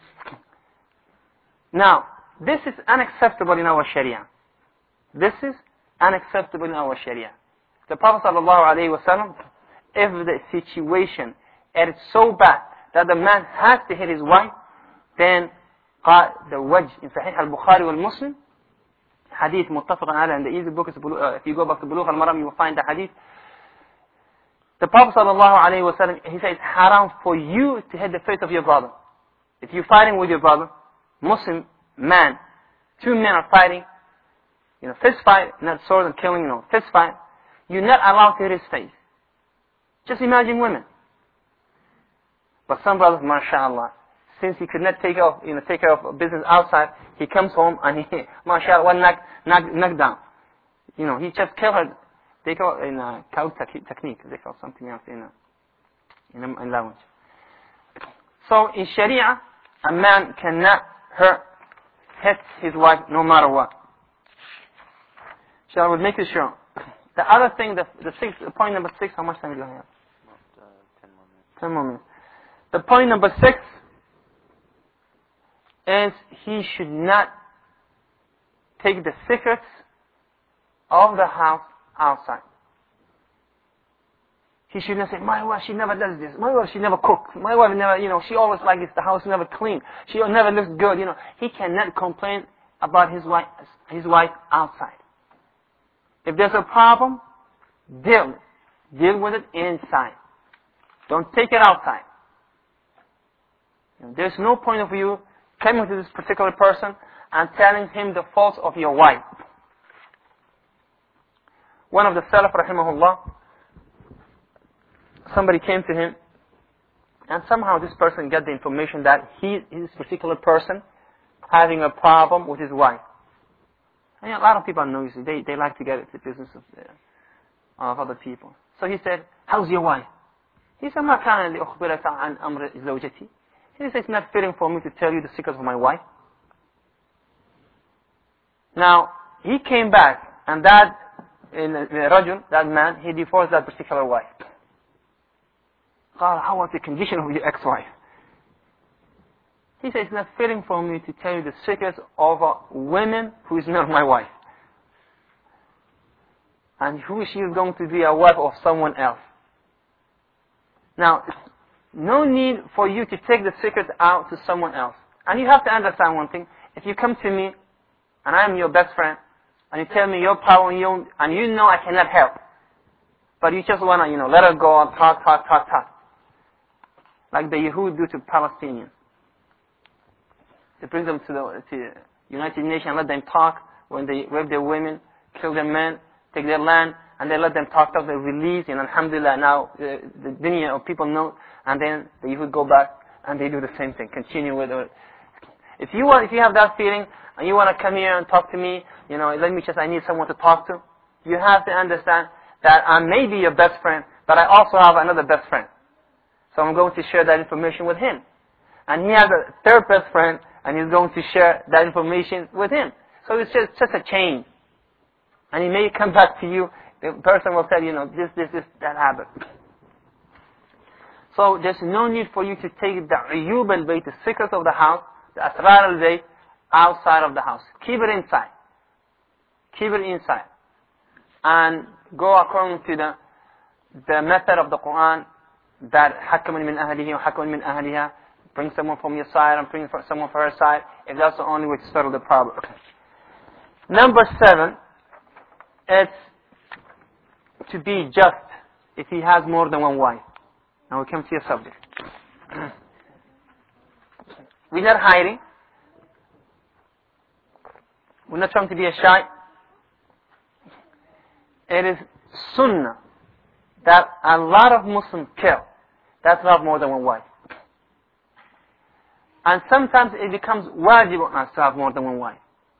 Now, this is unacceptable in our Sharia. This is unacceptable in our Sharia. The Prophet ﷺ, if the situation is so bad that the man has to hit his wife, then the wajh in Sahih al-Bukhari wal-Muslim, hadith muttafaqan alayh, in the easy book, if you go back to Bulugh al-Maram, you will find the hadith. The Prophet ﷺ, he says, it's haram for you to hit the face of your brother. If you're fighting with your brother, Muslim man, two men are fighting, fist fight, not sword and killing, fist fight, you're not allowed to hit his face. Just imagine women. But some brothers, mashallah, since he could not take care of business outside, he comes home and he, mashallah, one knock down. He just killed her. They call it in cow technique. They call something else in language. So in Sharia, a man cannot hit his wife no matter what. Shall we make it sure? The other thing, point number 6, how much time do you have? 10 more minutes. The point number 6 is he should not take the secrets of the house outside. He should not say, my wife, she never does this. My wife, she never cooks. My wife never, she always like this. The house never clean. She never looks good. He cannot complain about his wife outside. If there's a problem, deal with it inside. Don't take it outside. There's no point of view coming to this particular person and telling him the faults of your wife. One of the Salaf, rahimahullah, somebody came to him, and somehow this person got the information that this particular person having a problem with his wife. And a lot of people know, they like to get into the business of other people. So he said, how's your wife? He said, ما كان لأخبرك عن أمر زوجتي. He said, it's not fitting for me to tell you the secrets of my wife. Now, he came back, and that man, he divorced that particular wife. قال, how was the condition of your ex-wife? He said, it's not fitting for me to tell you the secrets of a woman who is not my wife. And who she is going to be a wife of someone else. Now, no need for you to take the secrets out to someone else. And you have to understand one thing. If you come to me, and I am your best friend, and you tell me your problem, and you know I cannot help, but you just want to, let her go and talk. Like the Yahud do to Palestinians. They bring them to the United Nations, let them talk. When they rape their women, kill their men, take their land, and they let them talk they release, and alhamdulillah, now the dunya of people know, and then the Yahud go back, and they do the same thing, continue with it. If you have that feeling, and you want to come here and talk to me, I need someone to talk to, you have to understand that I may be your best friend, but I also have another best friend. So I'm going to share that information with him. And he has a third best friend, and he's going to share that information with him. So it's just a chain. And he may come back to you, the person will tell this, that happened. So there's no need for you to take the uyub al-bayt, the secrets of the house, the asrar al-bayt, outside of the house. Keep it inside. Keep it inside. And go according to the method of the Quran, that حكم من أهله وحكم من أهلها, bring someone from your side and bring someone from her side, if that's the only way to settle the problem. Number 7, it's to be just if he has more than one wife. Now we come to your subject. We're not hiding. We're not trying to be a shy. It is sunnah that a lot of Muslims kill. That's not more than one wife. And sometimes it becomes wajib on us to have more than one wife.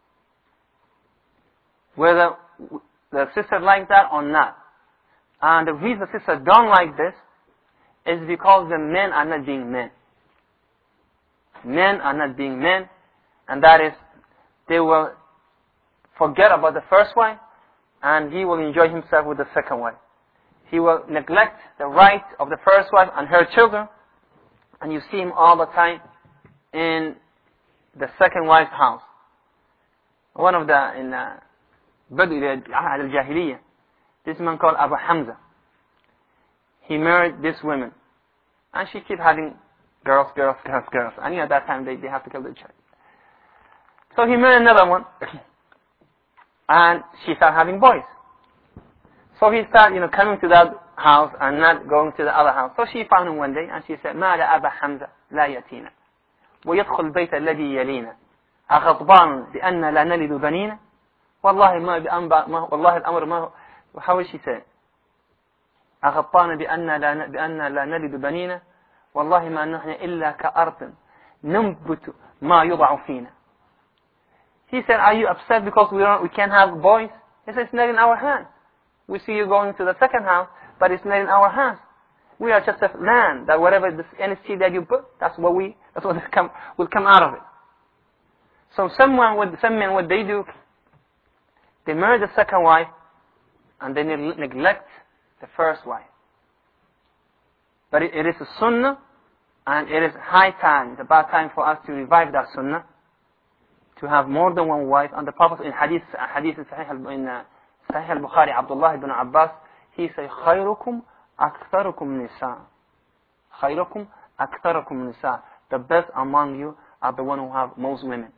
Whether the sister like that or not. And the reason the sister don't like this is because the men are not being men. Men are not being men, and that is, they will forget about the first wife, and he will enjoy himself with the second wife. He will neglect the right of the first wife and her children, and you see him all the time in the second wife's house. One of in Badr al-Jahiliyyah, this man called Abu Hamza, he married this woman, and she kept having girls. And at that time they have to kill the child. So he married another one, and she started having boys. So he started, coming to that house and not going to the other house. So she found him one day and she said, ما لأبا حمزة لا يأتينا ويدخل البيت الذي يلينا أغضبان لأن لا نلد بنينا والله ما بأنبأ ما والله الأمر ما how will she say أغطانا بأن لا نلد بنينا والله ما نحن إلا كأرض ننبت ما يضع فينا. He said, are you upset because we can't have boys? He said, it's not in our hands. We see you going to the second house, but it's not in our hands. We are just a land that whatever any seed that you put, that's what will come out of it. So some men, what they do, they marry the second wife and they neglect the first wife. But it is a sunnah, and it is high time, it's about time for us to revive that sunnah, to have more than one wife. And the Prophet in hadith in Sahih al-Bukhari, Abdullah ibn Abbas, he said, خَيْرُكُمْ أَكْثَرُكُمْ نِسَاءً خَيْرُكُمْ أَكْثَرُكُمْ نِسَاءً. The best among you are the one who have most women.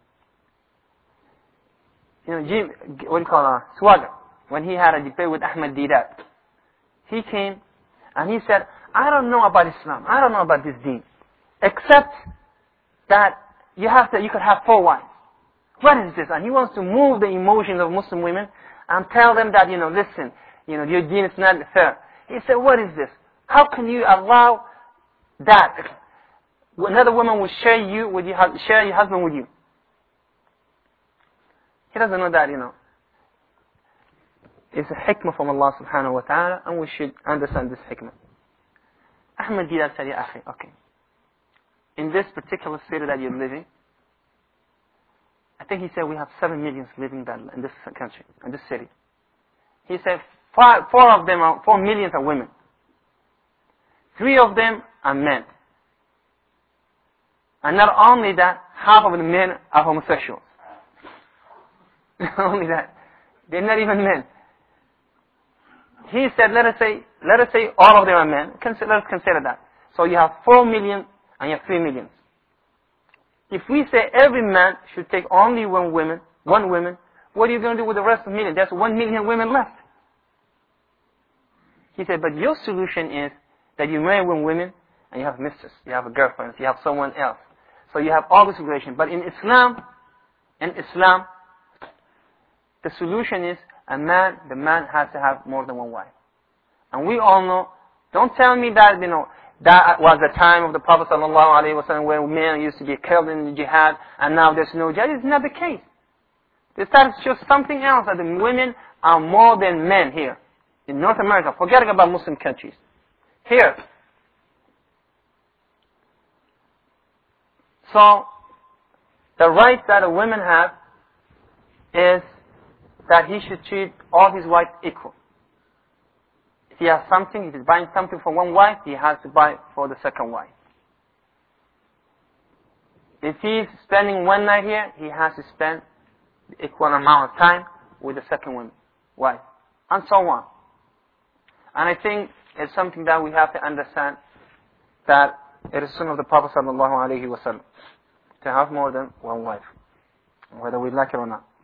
You know, Jim, what do you call Swagger, when he had a debate with Ahmed Didat, he came and he said, I don't know about Islam, I don't know about this deen, except that you could have 4 wives. What is this? And he wants to move the emotions of Muslim women and tell them that, listen, your deen is not fair. He said, what is this? How can you allow that another woman will share your husband with you? He doesn't know that, it's a hikmah from Allah subhanahu wa ta'ala, and we should understand this hikmah. Ahmed Didat said, Ya akhi, okay. In this particular city that you're living, I think he said we have 7 million living in this country, in this city. He said 4 million are women. 3 of them are men. And not only that, half of the men are homosexuals. Not only that, they're not even men. He said, let us say all of them are men. Let us consider that. So you have 4 million and you have 3 million. If we say every man should take only one woman, what are you going to do with the rest of the million? There's 1 million women left. He said, but your solution is that you marry 1 woman and you have mistress, you have a girlfriend, you have someone else. So you have all this relation. But in Islam, the solution is the man has to have more than 1 wife. And we all know, don't tell me that, that was the time of the Prophet ﷺ where men used to be killed in the jihad and now there's no jihad. It's not the case. This starts to show something else, that the women are more than men here. In North America, forgetting about Muslim countries. Here. So, the right that a woman has is that he should treat all his wives equal. If he has something, if he's buying something for 1 wife, he has to buy for the second wife. If he's spending 1 night here, he has to spend the equal amount of time with the second wife. And so on. And I think it's something that we have to understand, that it is sunnah of the Prophet ﷺ to have more than 1 wife, whether we like it or not.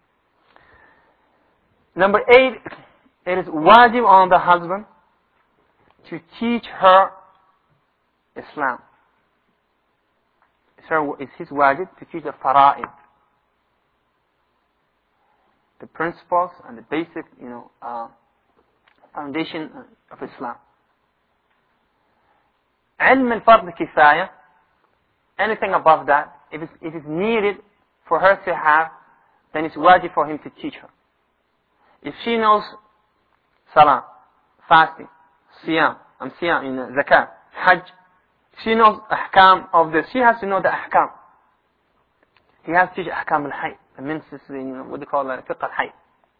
Number 8, it is wajib on the husband to teach her Islam. It's his wajib to teach the fara'id, the principles and the basic, foundation of Islam. Ilm al-fard kifaya, anything above that, if it's needed for her to have, then it's wajib for him to teach her. If she knows salah, fasting, siyam, zakat, hajj, she knows ahkam of this, she has to know the ahkam. He has to teach ahkam al-hayy, the menses, what they call fiqh al-hayy.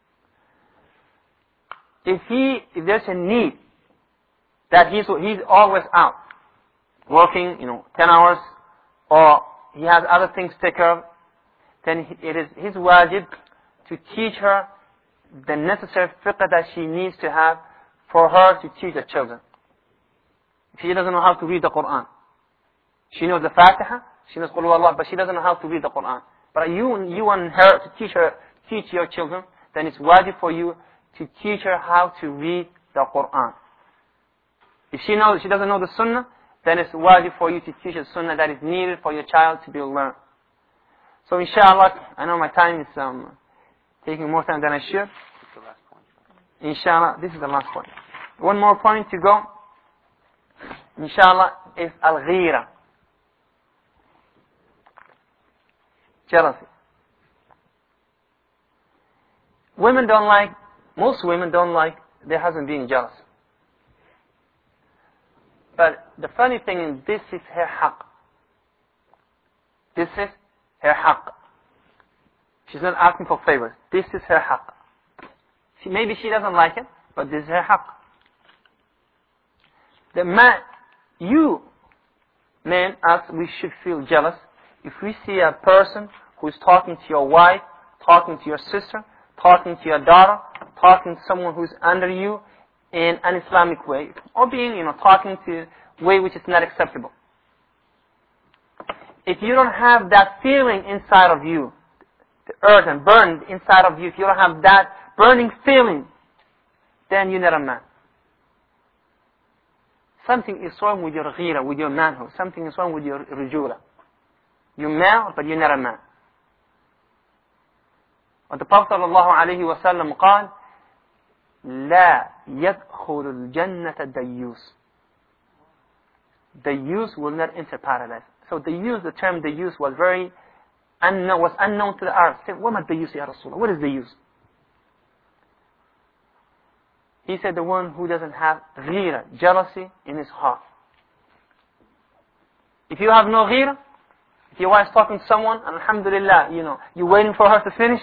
If there's a need that he's always out working, 10 hours, or he has other things to take care of, then it is his wajib to teach her the necessary fiqh that she needs to have for her to teach the children. If she doesn't know how to read the Quran, she knows the Fatiha, she knows Qul Huwallah, but she doesn't know how to read the Quran. But you want her to teach your children, then it's wajib for you to teach her how to read the Quran. If she doesn't know the Sunnah, then it's wajib for you to teach the Sunnah that is needed for your child to be learned. So inshallah, I know my time is taking more time than I should. It's the last point. Inshallah, this is the last point. One more point to go. Inshallah, is al-ghira. Jealousy. Most women don't like their husband being jealous. But the funny thing is, this is her haqq. This is her haqq. She's not asking for favors. This is her haqq. Maybe she doesn't like it, but this is her haqq. You, men, us, we should feel jealous if we see a person who is talking to your wife, talking to your sister, talking to your daughter, talking to someone who's under you in an Islamic way, or being, talking to a way which is not acceptable. If you don't have that feeling inside of you, the earth and burned inside of you, if you don't have that burning feeling, then you're not a man. Something is wrong with your ghira, with your manhood. Something is wrong with your rujula. You're male, but you're not a man. And the Prophet ﷺ قال, لا يدخل الجنة الديوس. Dayus will not enter paradise. So the term dayus was unknown to the Arabs. They said, وَمَا الدَّيُّسِ يَا رَسُولَ? What is dayus? He said, the one who doesn't have ghira, jealousy in his heart. If you have no ghira, if your wife's talking to someone, and alhamdulillah, you're waiting for her to finish,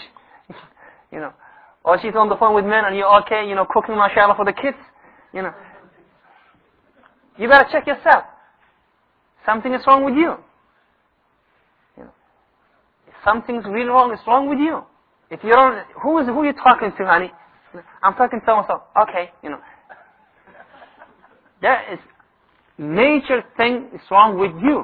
or she's on the phone with men and you're okay, cooking mashallah for the kids, you better check yourself. Something is wrong with you. If something's really wrong, it's wrong with you. If you don't, who are you talking to, honey? I'm talking to so-and-so. Okay, There is major thing is wrong with you.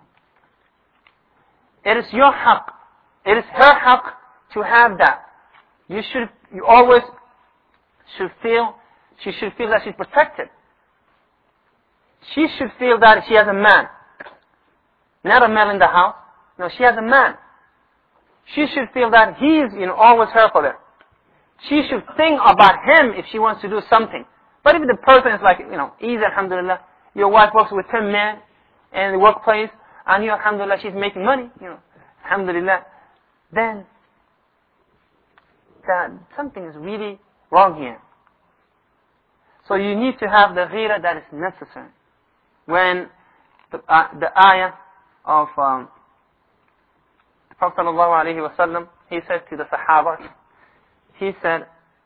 It is your haqq. It is her haqq to have that. You always should feel, she should feel that she's protected. She should feel that she has a man. Not a man in the house. No, she has a man. She should feel that he is, always her for her. She should think about him if she wants to do something. But if the person is like, easy, alhamdulillah, your wife works with 10 men in the workplace, and you, alhamdulillah, she's making money, alhamdulillah, then something is really wrong here. So you need to have the ghira that is necessary. When the ayah of the Prophet ﷺ, he said to the Sahaba, he said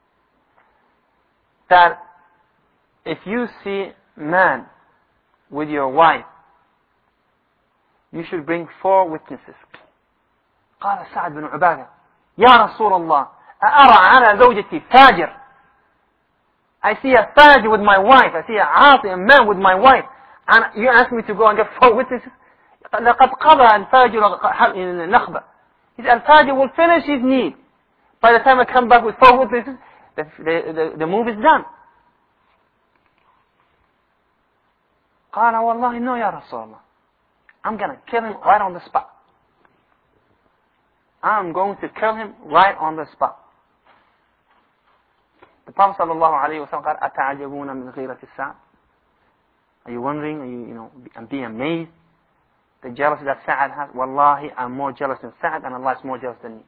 that if you see man with your wife, you should bring 4 witnesses. قال سعد بن عبادة يا رسول الله أرى على زوجتي فاجر. I see a fajr with my wife. I see a man with my wife. And you ask me to go and get 4 witnesses? لقد قضى الفاجر نخبة. He said, Al-Fajr will finish his need. By the time I come back with 4 witnesses, the move is done. قال والله no يا رسول الله. I'm going to kill him right on the spot. I'm going to kill him right on the spot. The Prophet ﷺ قال أتعجبون من غيرة السعد. Are you wondering? Are you, and being amazed? The jealousy that Sa'ad has. Wallahi, I'm more jealous than Sa'ad, and Allah is more jealous than me.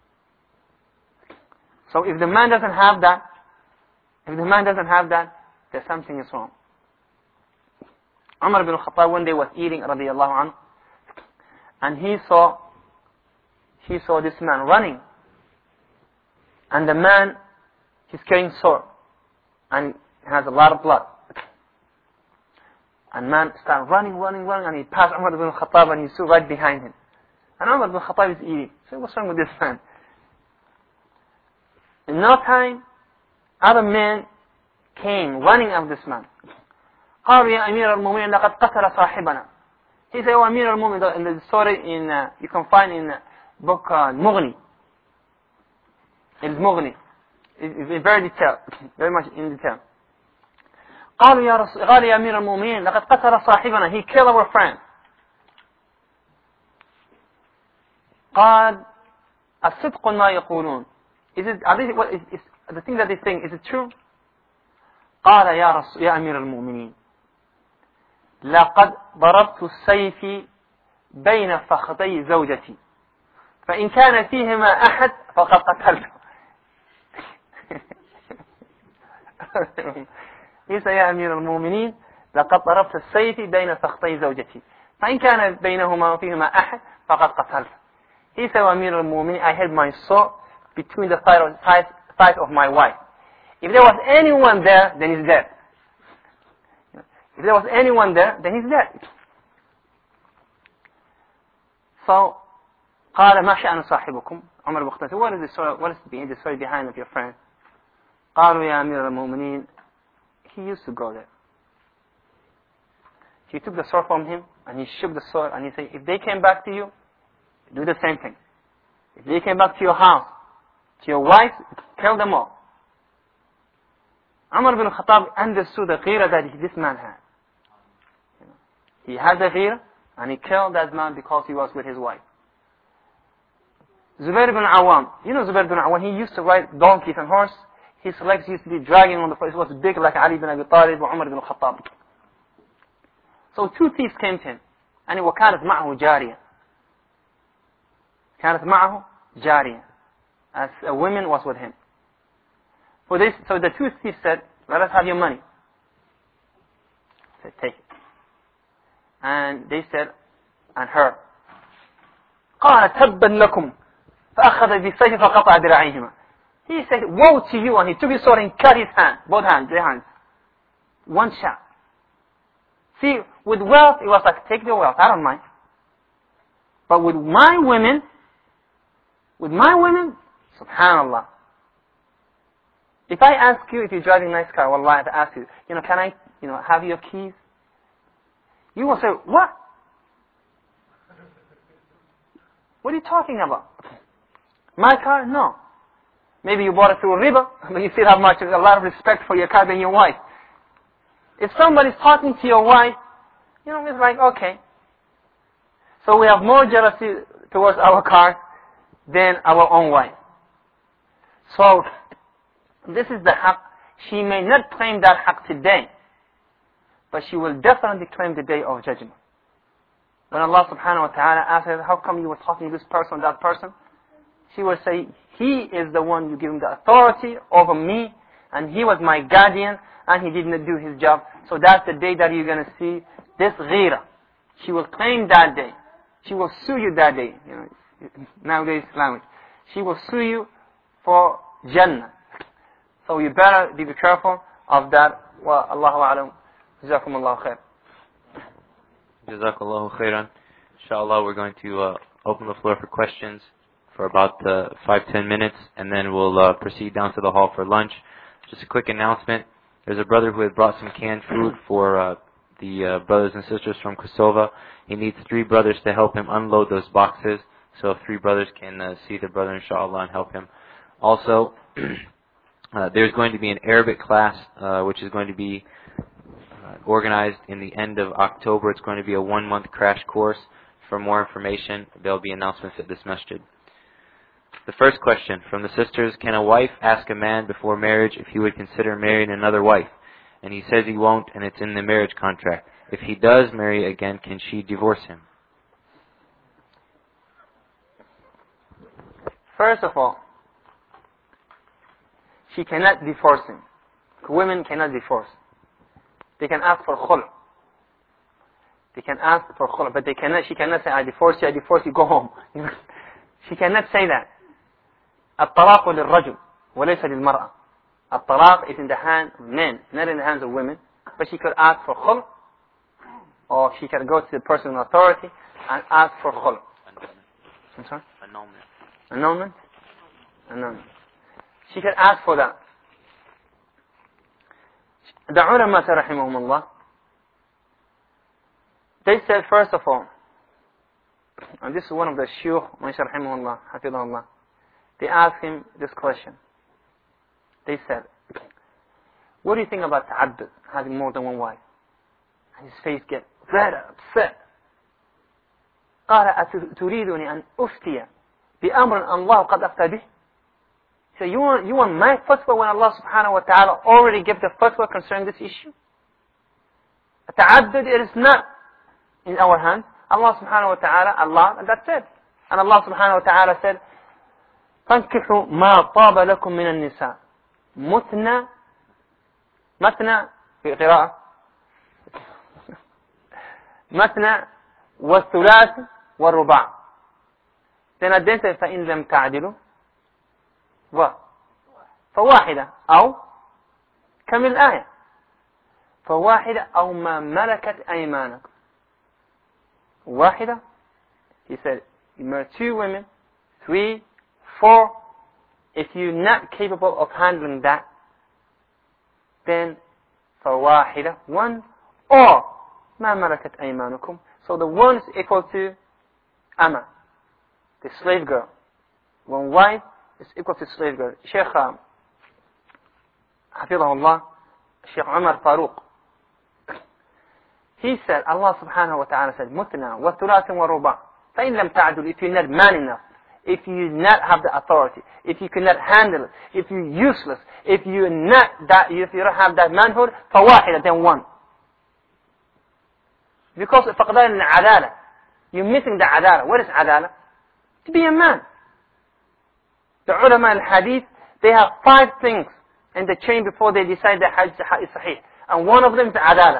So if the man doesn't have that, there's something is wrong. Umar ibn Khattab one day was eating, radiyallahu anhu, and he saw this man running, and the man, he's carrying sword, and has a lot of blood. And man started running, and he passed Umar ibn Khattab, and he stood right behind him. And Umar ibn Khattab is eating. So what's wrong with this man? In no time, other men came running after this man. قالوا يا أمير المؤمنين لقد قتل صاحبنا. He said, oh Amir al-Mu'min, in the story you can find in book Mughni. It's Mughni. It's very detailed, very much in detail. قالوا يا أمير المؤمنين لقد قتل صاحبنا. He killed our friend. قال الصدق ما يقولون. the thing that they think, is it true? قال يا أمير المؤمنين لقد ضربت السيف بين فخذي زوجتي فإن كان فيهما أحد فقد قتلته. He said, يا أمير المؤمنين لقد ضربت السيف بين فخذي زوجتي فإن كان بينهما وفيهما أحد فقد قتلته. He said, أمير المؤمنين, I had my sword between the thighs of my wife. If there was anyone there, then he's dead. If there was anyone there, then he's dead. So, قال ما شأن صاحبكم عمر بن الخطاب, what is the story behind of your friend? قالوا يا أمير المؤمنين, he used to go there. He took the sword from him and he shook the sword and he said, if they came back to you, do the same thing. If they came back to your house, to your wife, kill them all. Umar ibn Khattab understood the ghira that this man had. He had the ghira and he killed that man because he was with his wife. Zubair ibn Awam, you know Zubair ibn Awam, he used to ride donkeys and horse. His legs used to be dragging on the floor. It was big like Ali ibn Abi Talib or Umar ibn Khattab. So two thieves came to him. And وكانت معه جارية. كانت معه جارية. As a woman was with him. So the two thieves said, let us have your money. He said, take it. And they said, and her. قال تبا لكم فأخذ بالسيف فقطع ذراعيهما. He said, woe to you, and he took his sword and cut his hand, both hands, their hands. One shot. See, with wealth, it was like, take the wealth, I don't mind. But with my women, subhanallah. If I ask you if you're driving a nice car, wallah, if I ask you, can I, have your keys? You will say, what? What are you talking about? My car? No. Maybe you bought it through a riba, but you still have a lot of respect for your car than your wife. If somebody's talking to your wife, it's like, okay. So we have more jealousy towards our car than our own wife. So, this is the haqq. She may not claim that haqq today, but she will definitely claim the day of judgment. When Allah subhanahu wa ta'ala asks her, how come you were talking to this person, that person? She will say, he is the one you give him the authority over me, and he was my guardian, and he did not do his job. So that's the day that you're going to see this ghira. She will claim that day. She will sue you that day. Nowadays language. She will sue you for Jannah. So you better be careful of that. Wa Allahu a'lam. Jazakumullahu khair. Jazakallahu khairan. Inshallah, we're going to open the floor for questions for about 5-10 minutes, and then we'll proceed down to the hall for lunch. Just a quick announcement. There's a brother who had brought some canned food for the brothers and sisters from Kosovo. He needs 3 brothers to help him unload those boxes. So if 3 brothers can see the brother, inshallah, and help him. Also, there's going to be an Arabic class, which is going to be organized in the end of October. It's going to be a 1-month crash course. For more information, there'll be announcements at this masjid. The first question from the sisters: can a wife ask a man before marriage if he would consider marrying another wife? And he says he won't, and it's in the marriage contract. If he does marry again, can she divorce him? First of all, she cannot divorce him. Women cannot divorce. They can ask for khul. They can ask for khul, but she cannot say, I divorce you, go home. She cannot say that. الطلاق للرجل وليس للمرأة. الطلاق is in the hands of men, not in the hands of women. But she could ask for khul, or she can go to the person in authority and ask for khul. I'm sorry? Annulment. She can ask for that. The ulama rahimahumullah, they said, first of all, and this is one of the shuyukh, rahimahullah, hafidhahullah, they asked him this question. They said, what do you think about ta'addud, having more than one wife? And his face gets very upset. قال أتريدني أن أفتي بأمر الله قد أفتى به. So you want my fatwa when Allah subhanahu wa ta'ala already gave the fatwa concerning this issue? Ta'addud, it is not in our hands. Allah subhanahu wa ta'ala, Allah, and that's it. And Allah subhanahu wa ta'ala said, فَانْكِحُوا مَا طَابَ لَكُم مِّنَ النِّسَاءِ مثنى في قراءة مثنى والثلاث والرباع. Then again says, فَإِن لَمْ تَعْدِلُوا فواحدة أو كم الآية فواحدة أو ما ملكت أيمانكم. واحدة, he said, you marry 2 women, 3, 4. If you're not capable of handling that, then فواحدة, 1, or ما ملكت أيمانكم. So the 1 is equal to Ama, the slave girl. 1 wife is equal to slave girl. Sheikh Hafidhahullah, Sheikh Umar Faruq, he said, Allah subhanahu wa ta'ala said, مُثْنَى وَثُلَاثٍ وَرُبَعٍ فَإِن لَمْ تَعْدُلْ. If you're not man enough, if you not have the authority, if you cannot handle it, if you're useless, if you don't have that manhood, فَوَاحِدًا, then 1. Because of فقدان العدالة, you're missing the adala. What is adala? To be a man. The ulama al-hadith, they have 5 things in the chain before they decide that hadith is sahih. And one of them is the adala.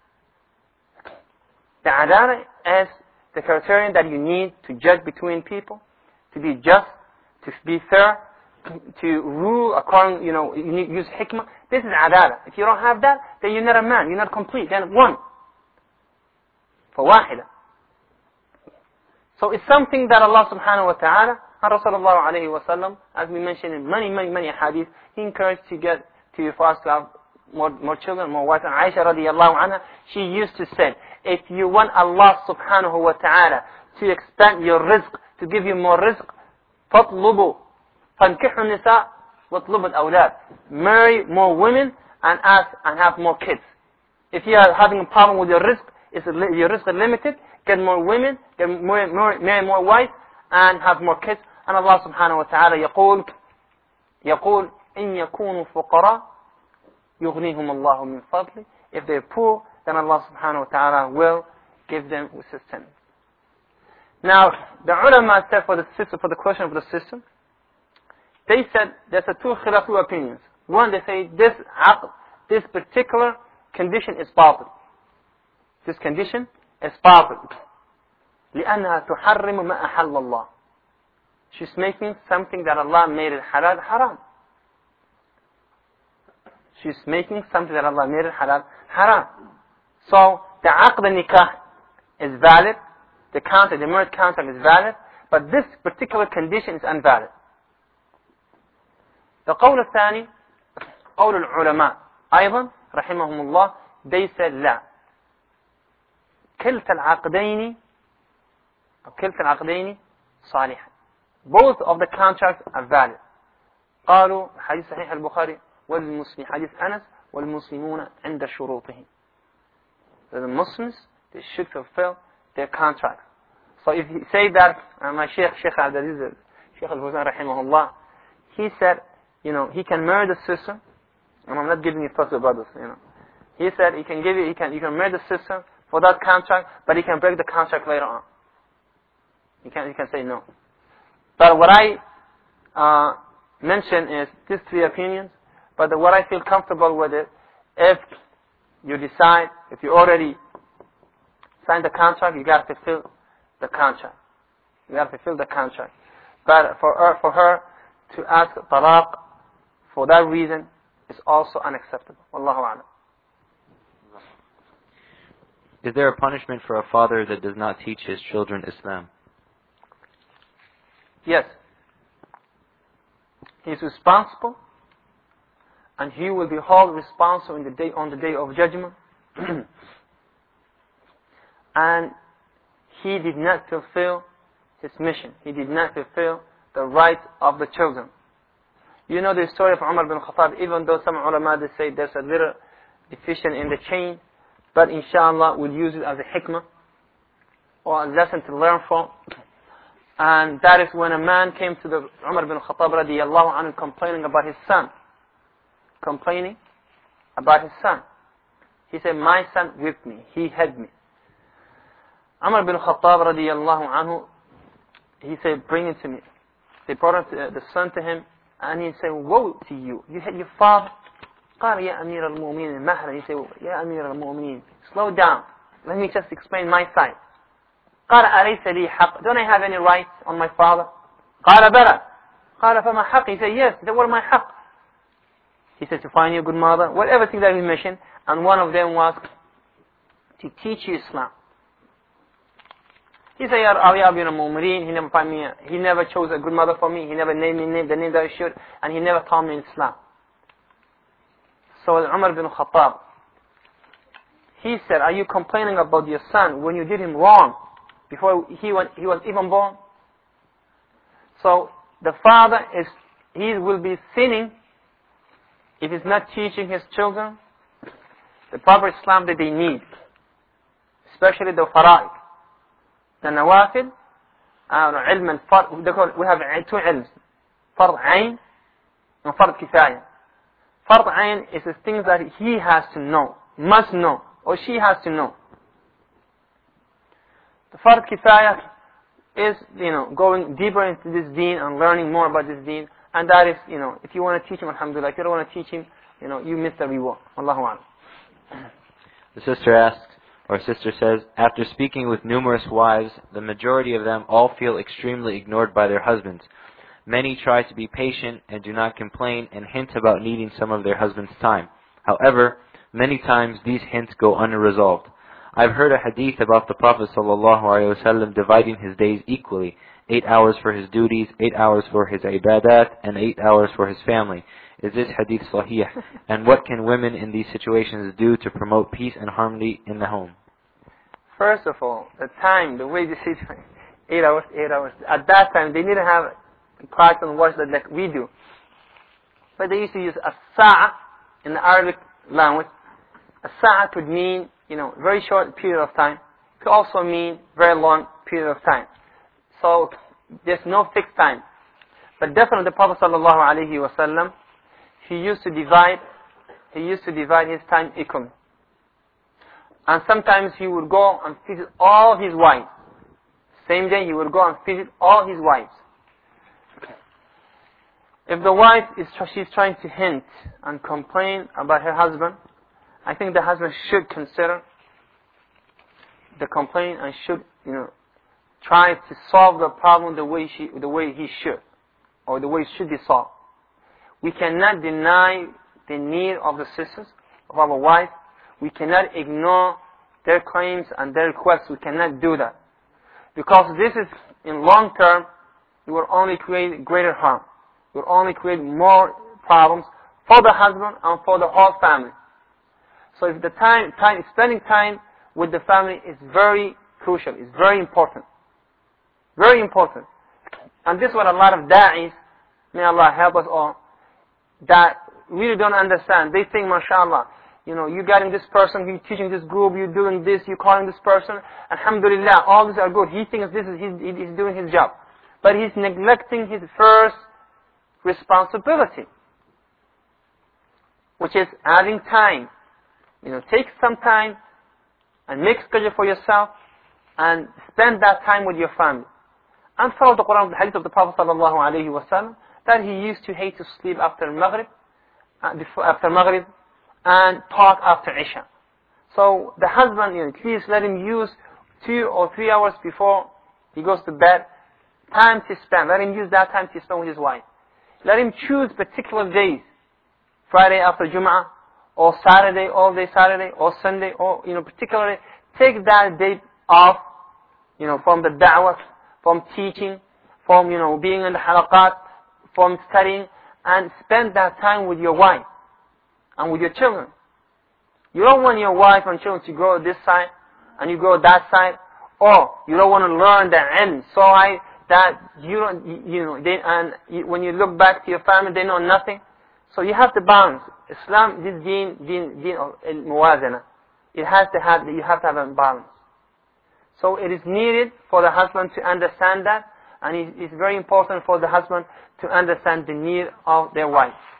The adala is the criterion that you need to judge between people, to be just, to be fair, to rule according, you use hikmah. This is adala. If you don't have that, then you're not a man, you're not complete. Then 1. فواحدة. So it's something that Allah subhanahu wa ta'ala and Rasulullah alayhi wa sallam, as we mentioned in many hadith, he encouraged for us to have more children, more wives. And Aisha radiyallahu anha, she used to say, if you want Allah subhanahu wa ta'ala to expand your rizq, to give you more rizq, فَاطْلُبُوا فَانْكِحُوا النِّسَاءِ وَاطْلُبُوا الْأَوْلَادِ. Marry more women and have more kids. If you are having a problem with your rizq, your rizq is limited, get more women, marry more wives, and have more kids. And Allah subhanahu wa ta'ala يقول إن يكونوا فقراء يغنيهم الله من فضله. If they're poor, then Allah subhanahu wa ta'ala will give them assistance. Now, the ulama said for the question of the system, they said there's 2 khilafu opinions. One, they say this particular condition is batil. This condition is batil. لأنها تحرم ما أحل الله. She's making something that Allah made it halal haram. She's making something that Allah made it halal haram. So the aqd al-nikah is valid. The marriage contract is valid. But this particular condition is invalid. The qawl al-thani, qawl al-ulama, أيضا رحمهم الله, they said لا. كلتا العقدين صالحا. Both of the contracts are valid. قالوا حديث صحيح البخاري والمسلم حديث أنس والمسلمون عند شروطهم. The Muslims, they should fulfill their contracts. So if you say that, my Sheikh Abdulaziz, Sheikh Al-Fawzan rahimahullah, he said, he can marry the sister, and I'm not giving you thoughts about this, He said you can marry the sister for that contract, but he can break the contract later on. You can say no. But what I mention is these 3 opinions, but what I feel comfortable with it, if you decide, if you already signed the contract, you got to fulfill the contract. You got to fulfill the contract. But for her to ask talaq for that reason is also unacceptable. Wallahu a'lam. Is there a punishment for a father that does not teach his children Islam? Yes. He is responsible, and he will be held responsible on the day of judgment. And he did not fulfill his mission. He did not fulfill the rights of the children. You know the story of Umar bin Khattab, even though some ulama they say there's a little deficient in the chain, but inshallah we'll use it as a hikmah or a lesson to learn from. And that is when a man came to the Umar bin Khattab radiyallahu anhu complaining about his son. Complaining about his son. He said, my son whipped me. He had me. Umar bin Khattab radiyallahu anhu, he said, bring it to me. They brought the son to him, and he said, woe to you. You had your father. قال يا أمير المؤمنين مهلا. He said, يا أمير المؤمنين, slow down. Let me just explain my side. قال أليس لي حق? Don't I have any rights on my father? قال بلى. قال فما حق? He said, yes. He said, what are my حق? He said, to find you a good mother, whatever thing that he mentioned, and one of them was to teach you Islam. He said, Ya Amir al-Mu'mineen, he never chose a good mother for me, he never named me the name that I should, and he never taught me Islam. So Umar bin Khattab, he said, are you complaining about your son when you did him wrong before he was even born? So the father he will be sinning if he's not teaching his children the proper Islam that they need, especially the fara'id, the nawafil, ilm al-fard. We have two ilms, fard ayn and fard kifaya. Fard ayn is the things that he has to know, must know, or she has to know. The fard kifaya is, going deeper into this deen and learning more about this deen, and that is, if you want to teach him, alhamdulillah. If you don't want to teach him, you miss the reward. Allahu a'lam. The sister asks, or sister says, after speaking with numerous wives, the majority of them all feel extremely ignored by their husbands. Many try to be patient and do not complain and hint about needing some of their husband's time. However, many times these hints go unresolved. I've heard a hadith about the Prophet ﷺ dividing his days equally, 8 hours for his duties, 8 hours for his ibadat, and 8 hours for his family. Is this hadith sahih? And what can women in these situations do to promote peace and harmony in the home? First of all, the time, the way they see 8 hours, 8 hours. At that time, they didn't have clocks and watch that like we do. But they used to use a sa'a in the Arabic language. A sa'a could mean, very short period of time. It could also mean very long period of time. So there's no fixed time. But definitely the Prophet ﷺ, he used to divide his time equally. And sometimes he would go and visit all his wives. Same day he would go and visit all his wives. If the wife she's trying to hint and complain about her husband, I think the husband should consider the complaint and should, try to solve the problem the way he should, or the way it should be solved. We cannot deny the need of the sisters, of our wives. We cannot ignore their claims and their requests. We cannot do that. Because this is, in long term, it will only create greater harm. It will only create more problems for the husband and for the whole family. So if the spending time with the family is very crucial, is very important. Very important. And this is what a lot of da'is, may Allah help us all, that really don't understand. They think, mashallah, you getting this person, you're teaching this group, you're doing this, you're calling this person, alhamdulillah, all these are good. He thinks he's doing his job. But he's neglecting his first responsibility, which is adding time. Take some time and make schedule for yourself and spend that time with your family. And follow the Quran, the hadith of the Prophet ﷺ, that he used to hate to sleep after Maghrib, and talk after Isha. So the husband, please let him use 2 or 3 hours before he goes to bed, time to spend. Let him use that time to spend with his wife. Let him choose particular days, Friday after Jum'ah, or Saturday, all day Saturday, or Sunday, or, particularly take that day off, from the da'wah, from teaching, from, being in the halaqat, from studying, and spend that time with your wife and with your children. You don't want your wife and children to go this side and you go that side, or you don't want to learn the ilm so high that when you look back to your family, they know nothing. So you have to balance. Islam, this deen of muwazana. You have to have a balance. So it is needed for the husband to understand that And it's very important for the husband to understand the need of their wife.